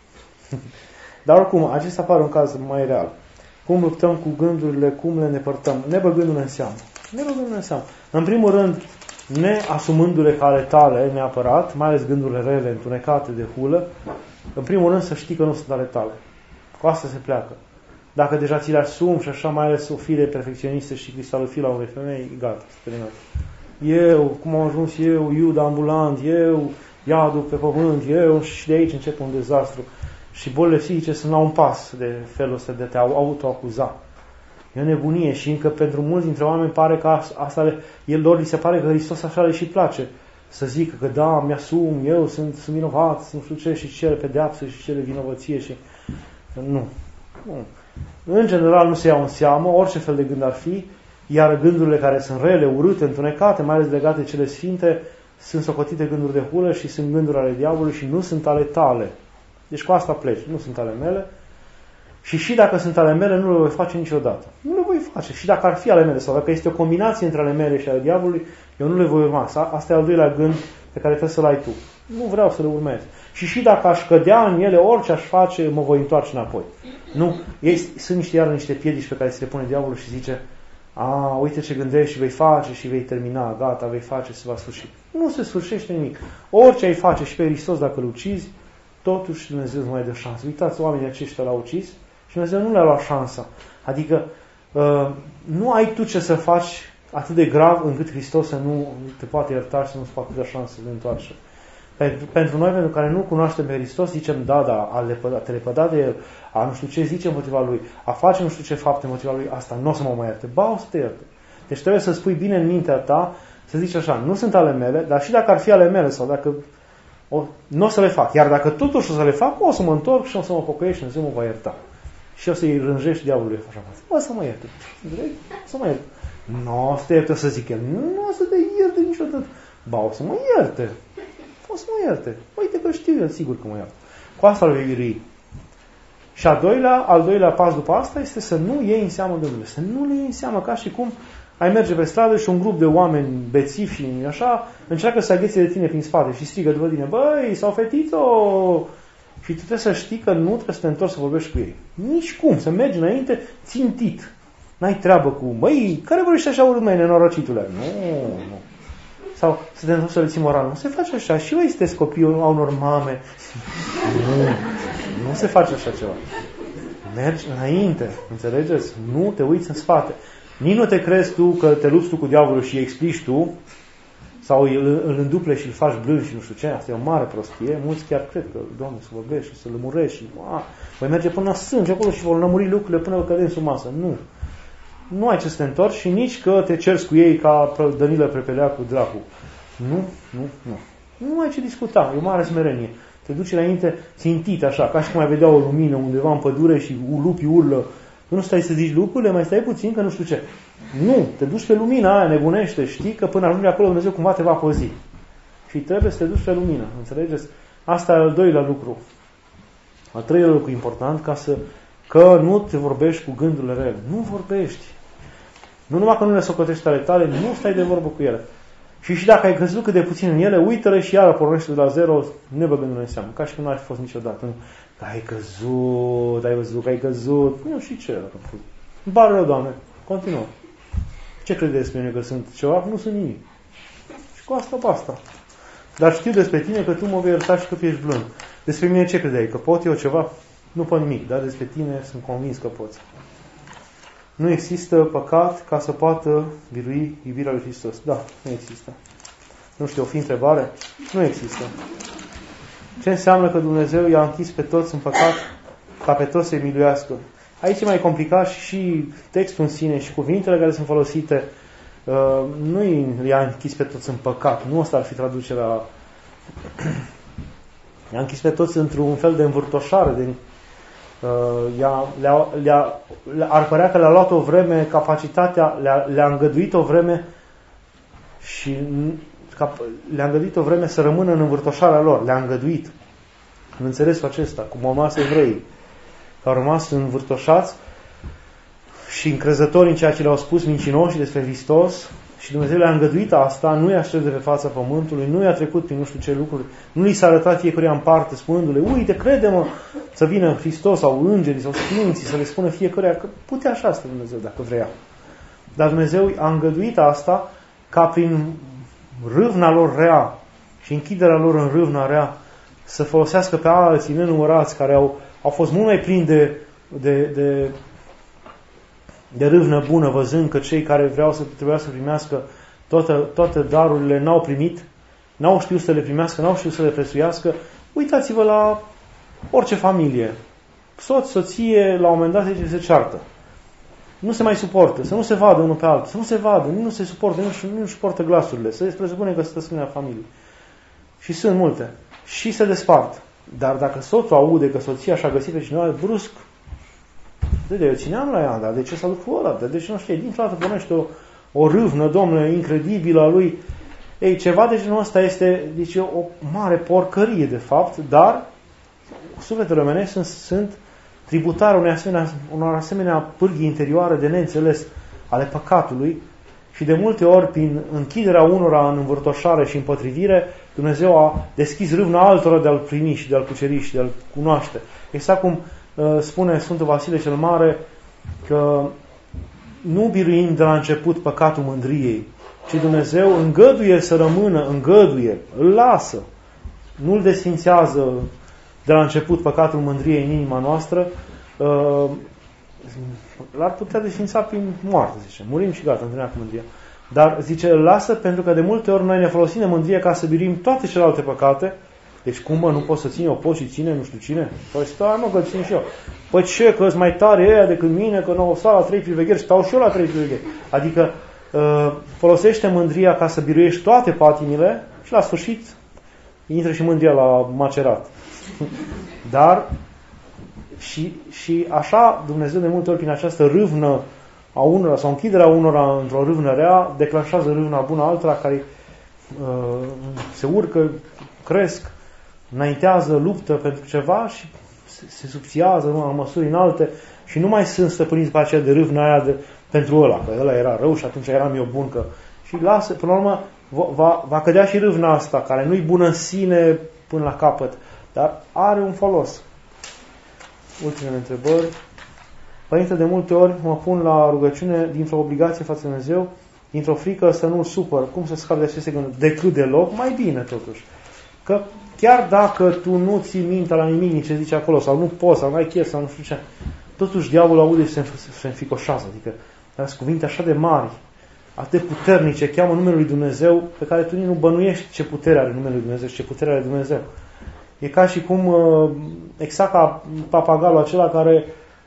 Dar oricum, acesta pare un caz mai real. Cum luptăm cu gândurile, cum le îndepărtăm, nebăgându-le în seamă. În primul rând, neasumându-le ca ale tale neapărat, mai ales gândurile rele, întunecate de hulă, în primul rând să știi că nu sunt ale tale. Cu asta se pleacă. Dacă deja ți le asumi și așa, mai ales o fire perfecționistă și cristalofilă a unei femei, gata, terminat. Eu, cum am ajuns eu, Iuda ambulant, eu, iadul pe pământ, eu, și de aici începe un dezastru. Și bolile psihice sunt la un pas de felul ăsta de a te autoacuza. E o nebunie și încă pentru mulți dintre oameni pare că asta lor li se pare că Hristos așa le și place. Să zică că da, mi-asum, eu sunt vinovat, nu știu ce, și cere pedeapsă și cere vinovăție și... Nu. În general nu se iau în seamă, orice fel de gând ar fi, iar gândurile care sunt rele, urâte, întunecate, mai ales legate de cele sfinte, sunt socotite gânduri de hulă și sunt gânduri ale diavolului și nu sunt ale tale. Deci cu asta pleci, nu sunt ale mele. Și dacă sunt ale mele, nu le voi face niciodată. Nu le voi face. Și dacă ar fi ale mele, sau dacă este o combinație între ale mele și ale diavolului, eu nu le voi urma. Asta e al doilea gând pe care trebuie să-l ai tu. Nu vreau să le urmez. Și dacă aș cădea în ele, orice aș face, mă voi întoarce înapoi. Nu. Sunt niște piedici pe care se le pune diavolul și zice: uite ce gândești și vei face și vei termina, gata, vei face, se va sfârși. Nu se sfârșește nimic. Orice ai face și pe Hristos, dacă îl ucizi, totuși Dumnezeu nu mai dă șansă. Uitați, oamenii aceștia l-au ucis și Dumnezeu nu le-a luat șansa. Adică nu ai tu ce să faci atât de grav încât Hristos să nu te poate ierta și să nu-ți poate da șansă să te întoarce. Pentru noi, pentru care nu cunoaștem pe Hristos, zicem a te lepăda de El, a nu știu ce zice împotriva Lui, a face nu știu ce fapte împotriva Lui, asta nu o să mă mai ierte. O să te ierte. Deci trebuie să spui bine în mintea ta, să zici așa: nu sunt ale mele, dar și dacă ar fi ale mele sau dacă nu o să le fac. Iar dacă totuși o să le fac, o să mă întorc și o să mă pocăiesc și Dumnezeu mă va ierta. și o să-i rânjești diavolului așa. O să mă ierte. O să mă ierte. Nu o să te ierte, să zic el. Nu o să te ierte niciodată. Ba, o să mă ierte. O să mă ierte. Uite că știu el, sigur că mă ierte. Cu asta îl vei birui. Și al doilea pas după asta este să nu iei în seamă gândurile. Să nu le iei în seamă, ca și cum ai merge pe stradă și un grup de oameni bețivi și așa încearcă să aghețe de tine prin spate și strigă după tine, băi, sau fetițo! Și tu trebuie să știi că nu trebuie să te întorci să vorbești cu ei. Nici cum, să mergi înainte țintit. N-ai treabă cu, băi, care vorbește așa urât, mai nenorocitule? Nu. Sau să te întorci să le ții moral. Nu se face așa. Și voi sunteți copii a unor mame. Nu se face așa ceva. Mergi înainte, înțelegeți? Nu te uiți în spate. Nici nu te crezi tu că te lupți tu cu diavolul și îi explici tu, sau îl înduple și îl faci blând și nu știu ce. Asta e o mare prostie. Mulți chiar cred că, Doamne, să vorbești și să lămurești. Voi merge până la sânge acolo și vor lămuri lucrurile până cădem sub masă. Nu. Nu ai ce să te întorci și nici că te cerți cu ei ca Dănilă Prepelea cu dracu. Nu. Nu ai ce discuta. E o mare smerenie. Te duci înainte țintit așa, ca și cum ai vedea o lumină undeva în pădure și lupii urlă. Nu stai să zici lucrurile, mai stai puțin că nu știu ce. Nu, te duci pe lumina aia, nebunește, știi că până ajungi acolo Dumnezeu cumva te va păzi. Și trebuie să te duci pe lumină, înțelegeți? Asta e al doilea lucru. Al treilea lucru important, că nu te vorbești cu gândurile rele. Nu vorbești. Nu numai că nu le socotești ale tale, nu stai de vorbă cu ele. Și dacă ai căzut cât de puțin în ele, uită-le și iară pornește de la zero, nebăgându-le în seamă. Ca și cum nu ar fi fost niciodată. Că ai văzut că ai căzut. Nu știu ce. Îmi pare rău, Doamne. Continuă. Ce credeți despre mine că sunt ceva? Nu sunt nimic. Și cu asta, basta. Dar știu despre tine că tu mă vei ierta și că tu ești blând. Despre mine ce credeai? Că pot eu ceva? Nu pot nimic. Dar despre tine sunt convins că poți. Nu există păcat ca să poată birui iubirea lui Hristos. Da, nu există. Nu știu, o fi întrebare? Nu există. Ce înseamnă că Dumnezeu i-a închis pe toți în păcat ca pe toți să-i miluiască? Aici e mai complicat și textul în sine și cuvintele care sunt folosite. Nu i-a închis pe toți în păcat. Nu asta ar fi traducerea. I-a închis pe toți într-un fel de învârtoșare. Ar părea că le-a luat o vreme capacitatea, le-a îngăduit o vreme și le-a îngăduit o vreme să rămână în învârtoșarea lor. Le-a îngăduit. În înțelesul acesta, cum au rămas evreii, că au rămas învârtoșați și încrezători în ceea ce le-au spus mincinoși despre Hristos și Dumnezeu le-a îngăduit asta, nu i-a șters de pe fața pământului, nu i-a trecut prin nu știu ce lucruri, nu li s-a arătat fiecăruia în parte spunându-le, uite, crede-mă, să vină Hristos sau îngerii sau sfinții să le spună fiecăruia că putea așa să Dumnezeu dacă vrea. Dar Dumnezeu a îngăduit asta ca prin râvna lor rea și închiderea lor în râvna rea să folosească pe alții nenumărați care au fost mult mai plini de râvnă bună, văzând că cei care trebuia să primească toate darurile n-au primit, n-au știut să le primească, n-au știut să le prețuiască. Uitați-vă la orice familie. Soț, soție, la un moment dat se ceartă. Nu se mai suportă, să nu se vadă unul pe altul, să nu se vadă, nu se suportă, nu suportă glasurile, să se presupune că sunt asemenea familie. Și sunt multe. Și se despart. Dar dacă soțul aude că soția și-a găsit pe cineva, brusc, eu țineam la ea, dar de ce s-a lucrul ăla? De ce nu știe? Dintr-o dată pornește o râvnă, Domnule, incredibilă a lui. Ei, ceva de genul ăsta este, deci, o mare porcărie, de fapt, dar sufletele omenești sunt tributare unor asemenea pârghii interioare de neînțeles ale păcatului și de multe ori, prin închiderea unora în învârtoșare și împotrivire, Dumnezeu a deschis râvna altora de a-L primi și de a-L cuceri și de a-L cunoaște. Exact cum spune Sfântul Vasile cel Mare că nu biruim de la început păcatul mândriei, ci Dumnezeu îngăduie să rămână, îl lasă, nu-l desfințează de la început păcatul mândriei în inima noastră, l-ar putea desfința prin moarte, zice. Murim și gata, întâlnirea cu mândria. Dar, zice, îl lasă pentru că de multe ori noi ne folosim de mândrie ca să biruim toate celelalte păcate. Deci cum, nu poți să țin, eu pot și ține, nu știu cine? Păi stai, mă, că țin și eu. Păi ce, că-s mai tare ea decât mine, că nu o sta la 3 privegheri, stau și eu la 3 privegheri. Adică folosește mândria ca să biruiești toate patimile și la sfârșit intră și mândria la macerat. Dar Și așa Dumnezeu de multe ori prin această râvnă a unora sau închiderea unora într-o râvnă rea declanșează râvna bună a altora care se urcă, cresc, înaintează, luptă pentru ceva și se subțiază în măsuri înalte și nu mai sunt stăpâniți pe aceea de râvna aia pentru ăla, că ăla era rău și atunci eram eu bun. Și lasă, până la urmă va cădea și râvna asta, care nu-i bună în sine până la capăt, dar are un folos. Ultimele întrebări. Părinte, de multe ori mă pun la rugăciune dintr-o obligație față de Dumnezeu, dintr-o frică să nu-L supăr. Cum să scap de aceste gânduri? Decât deloc, mai bine totuși. Că chiar dacă tu nu ții mintea la nimic, nici ce zice acolo, sau nu poți, sau nu ai chef, sau nu știu ce, totuși diavolul aude și se înficoșează. Adică sunt cuvinte așa de mari, atât de puternice, cheamă numele lui Dumnezeu, pe care tu nici nu bănuiești ce putere are numele lui Dumnezeu și ce putere are Dumnezeu. E ca și cum, exact ca papagalul acela care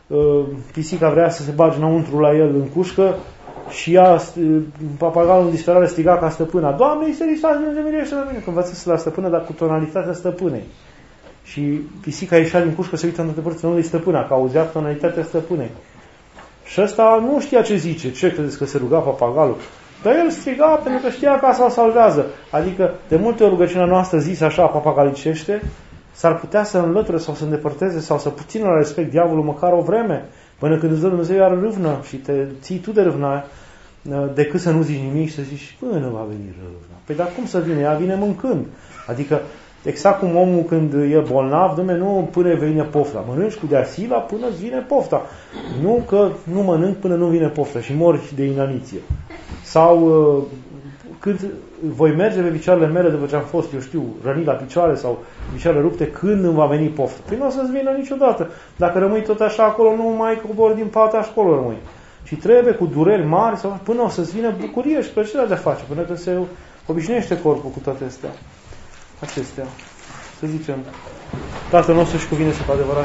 pisica vrea să se bage înăuntru la el în cușcă și papagalul în disperare striga ca stăpâna: Doamne, Iisus Hristos, Dumnezeu miluiește la mine! Că învăță la stăpână, dar cu tonalitatea stăpânei. Și pisica ieșea din cușcă, se uită în toate părțile, nu-i stăpâna, că auzea tonalitatea stăpânei. Și ăsta nu știa ce zice. Ce credeți că se ruga papagalul? Dar el striga pentru că știa că asta o salvează. Adică, de multe ori rugăciunea noastră zisă așa papagalicește, s-ar putea să înlăture sau să îndepărteze sau să puțină la respect diavolul măcar o vreme, până când îți dă Dumnezeu iar râvnă și te ții tu de râvnă, decât să nu zici nimic și să zici până va veni râvnă. Păi dar cum să vină? Ea vine mâncând. Adică, exact cum omul când e bolnav, nu până vine pofta. Mănânci cu deasila până îți vine pofta. Nu că nu mănânc până nu vine pofta și mori de inaniție. Sau când voi merge pe picioarele mele după ce am fost, eu știu, rănit la picioare sau picioarele rupte, când îmi va veni pofta? Păi nu o să-ți vină niciodată. Dacă rămâi tot așa acolo, nu mai cobori din pat, acolo rămâi. Și trebuie cu dureri mari sau până o să-ți vină bucurie și plăcerea de a face, până când se obișnuiește corpul cu toate acestea. Să zicem, Tatăl nostru și cuvine-se cu adevărat.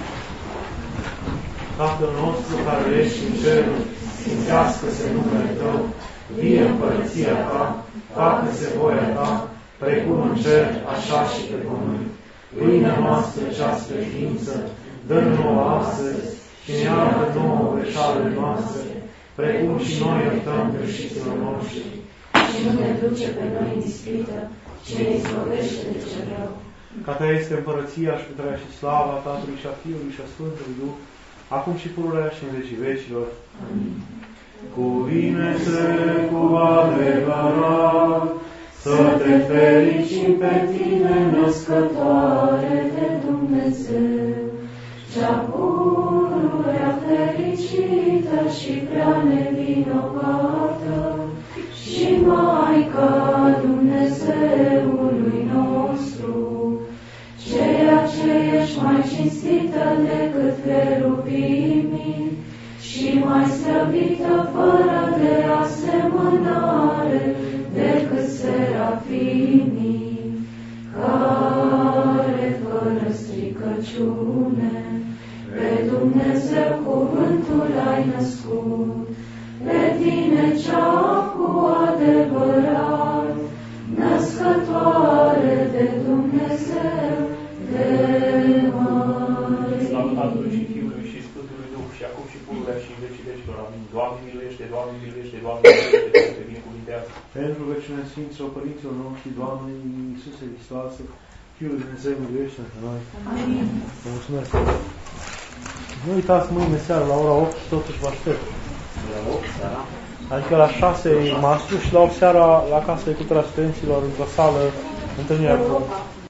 Tatăl nostru care ești în cerul, sfințească-se numele Tău, vie împărăția Ta, facă-se voia Ta, precum în cer, așa și pe pământ. Pâinea noastră cea spre ființă, dă-ne nouă astăzi și ne iartă nouă greșalele noastre, precum și noi iertăm greșiților noștri. Și nu ne duce pe noi în ispită, ci ne izbăvește de cel rău. Ca Ta este împărăția și puterea și slava Tatălui și a Fiului și a Sfântului Duh, acum și pururea și în vecii vecilor. Amin. Cuvine-se cu adevărat, să te fericim pe Tine, născătoare de Dumnezeu, cea pururea fericită și prea nevinovată, și Maica Dumnezeului nostru, ceea ce ești mai cinstită decât cherubimii și mai slăvită fără de asemănare decât serafimii, care fără stricăciune pe Dumnezeu cuvântul ai născut, pe Tine cea cu adevărat, născătoare de Dumnezeu, de Maria. Slavă Tatălui și Fiului și Sfântului Duh, și acum și pururea și în vecii vecilor. Amin. Doamne miluiește, Doamne miluiește, Doamne miluiește, Doamne te binecuvintează. Pentru rugăciunea Sfinților Părinților noștri, Doamne Iisuse Hristos, Fiul lui Dumnezeu, miluiește pe noi. Amin. Vă mulțumesc. Nu uitați mâine seara la ora 8, totuși vă aștept. La 8 seara? Adică la 6 e mastru și la 8 seara la Casa de Cultura Studenților, într-o sală, întâlnirea cu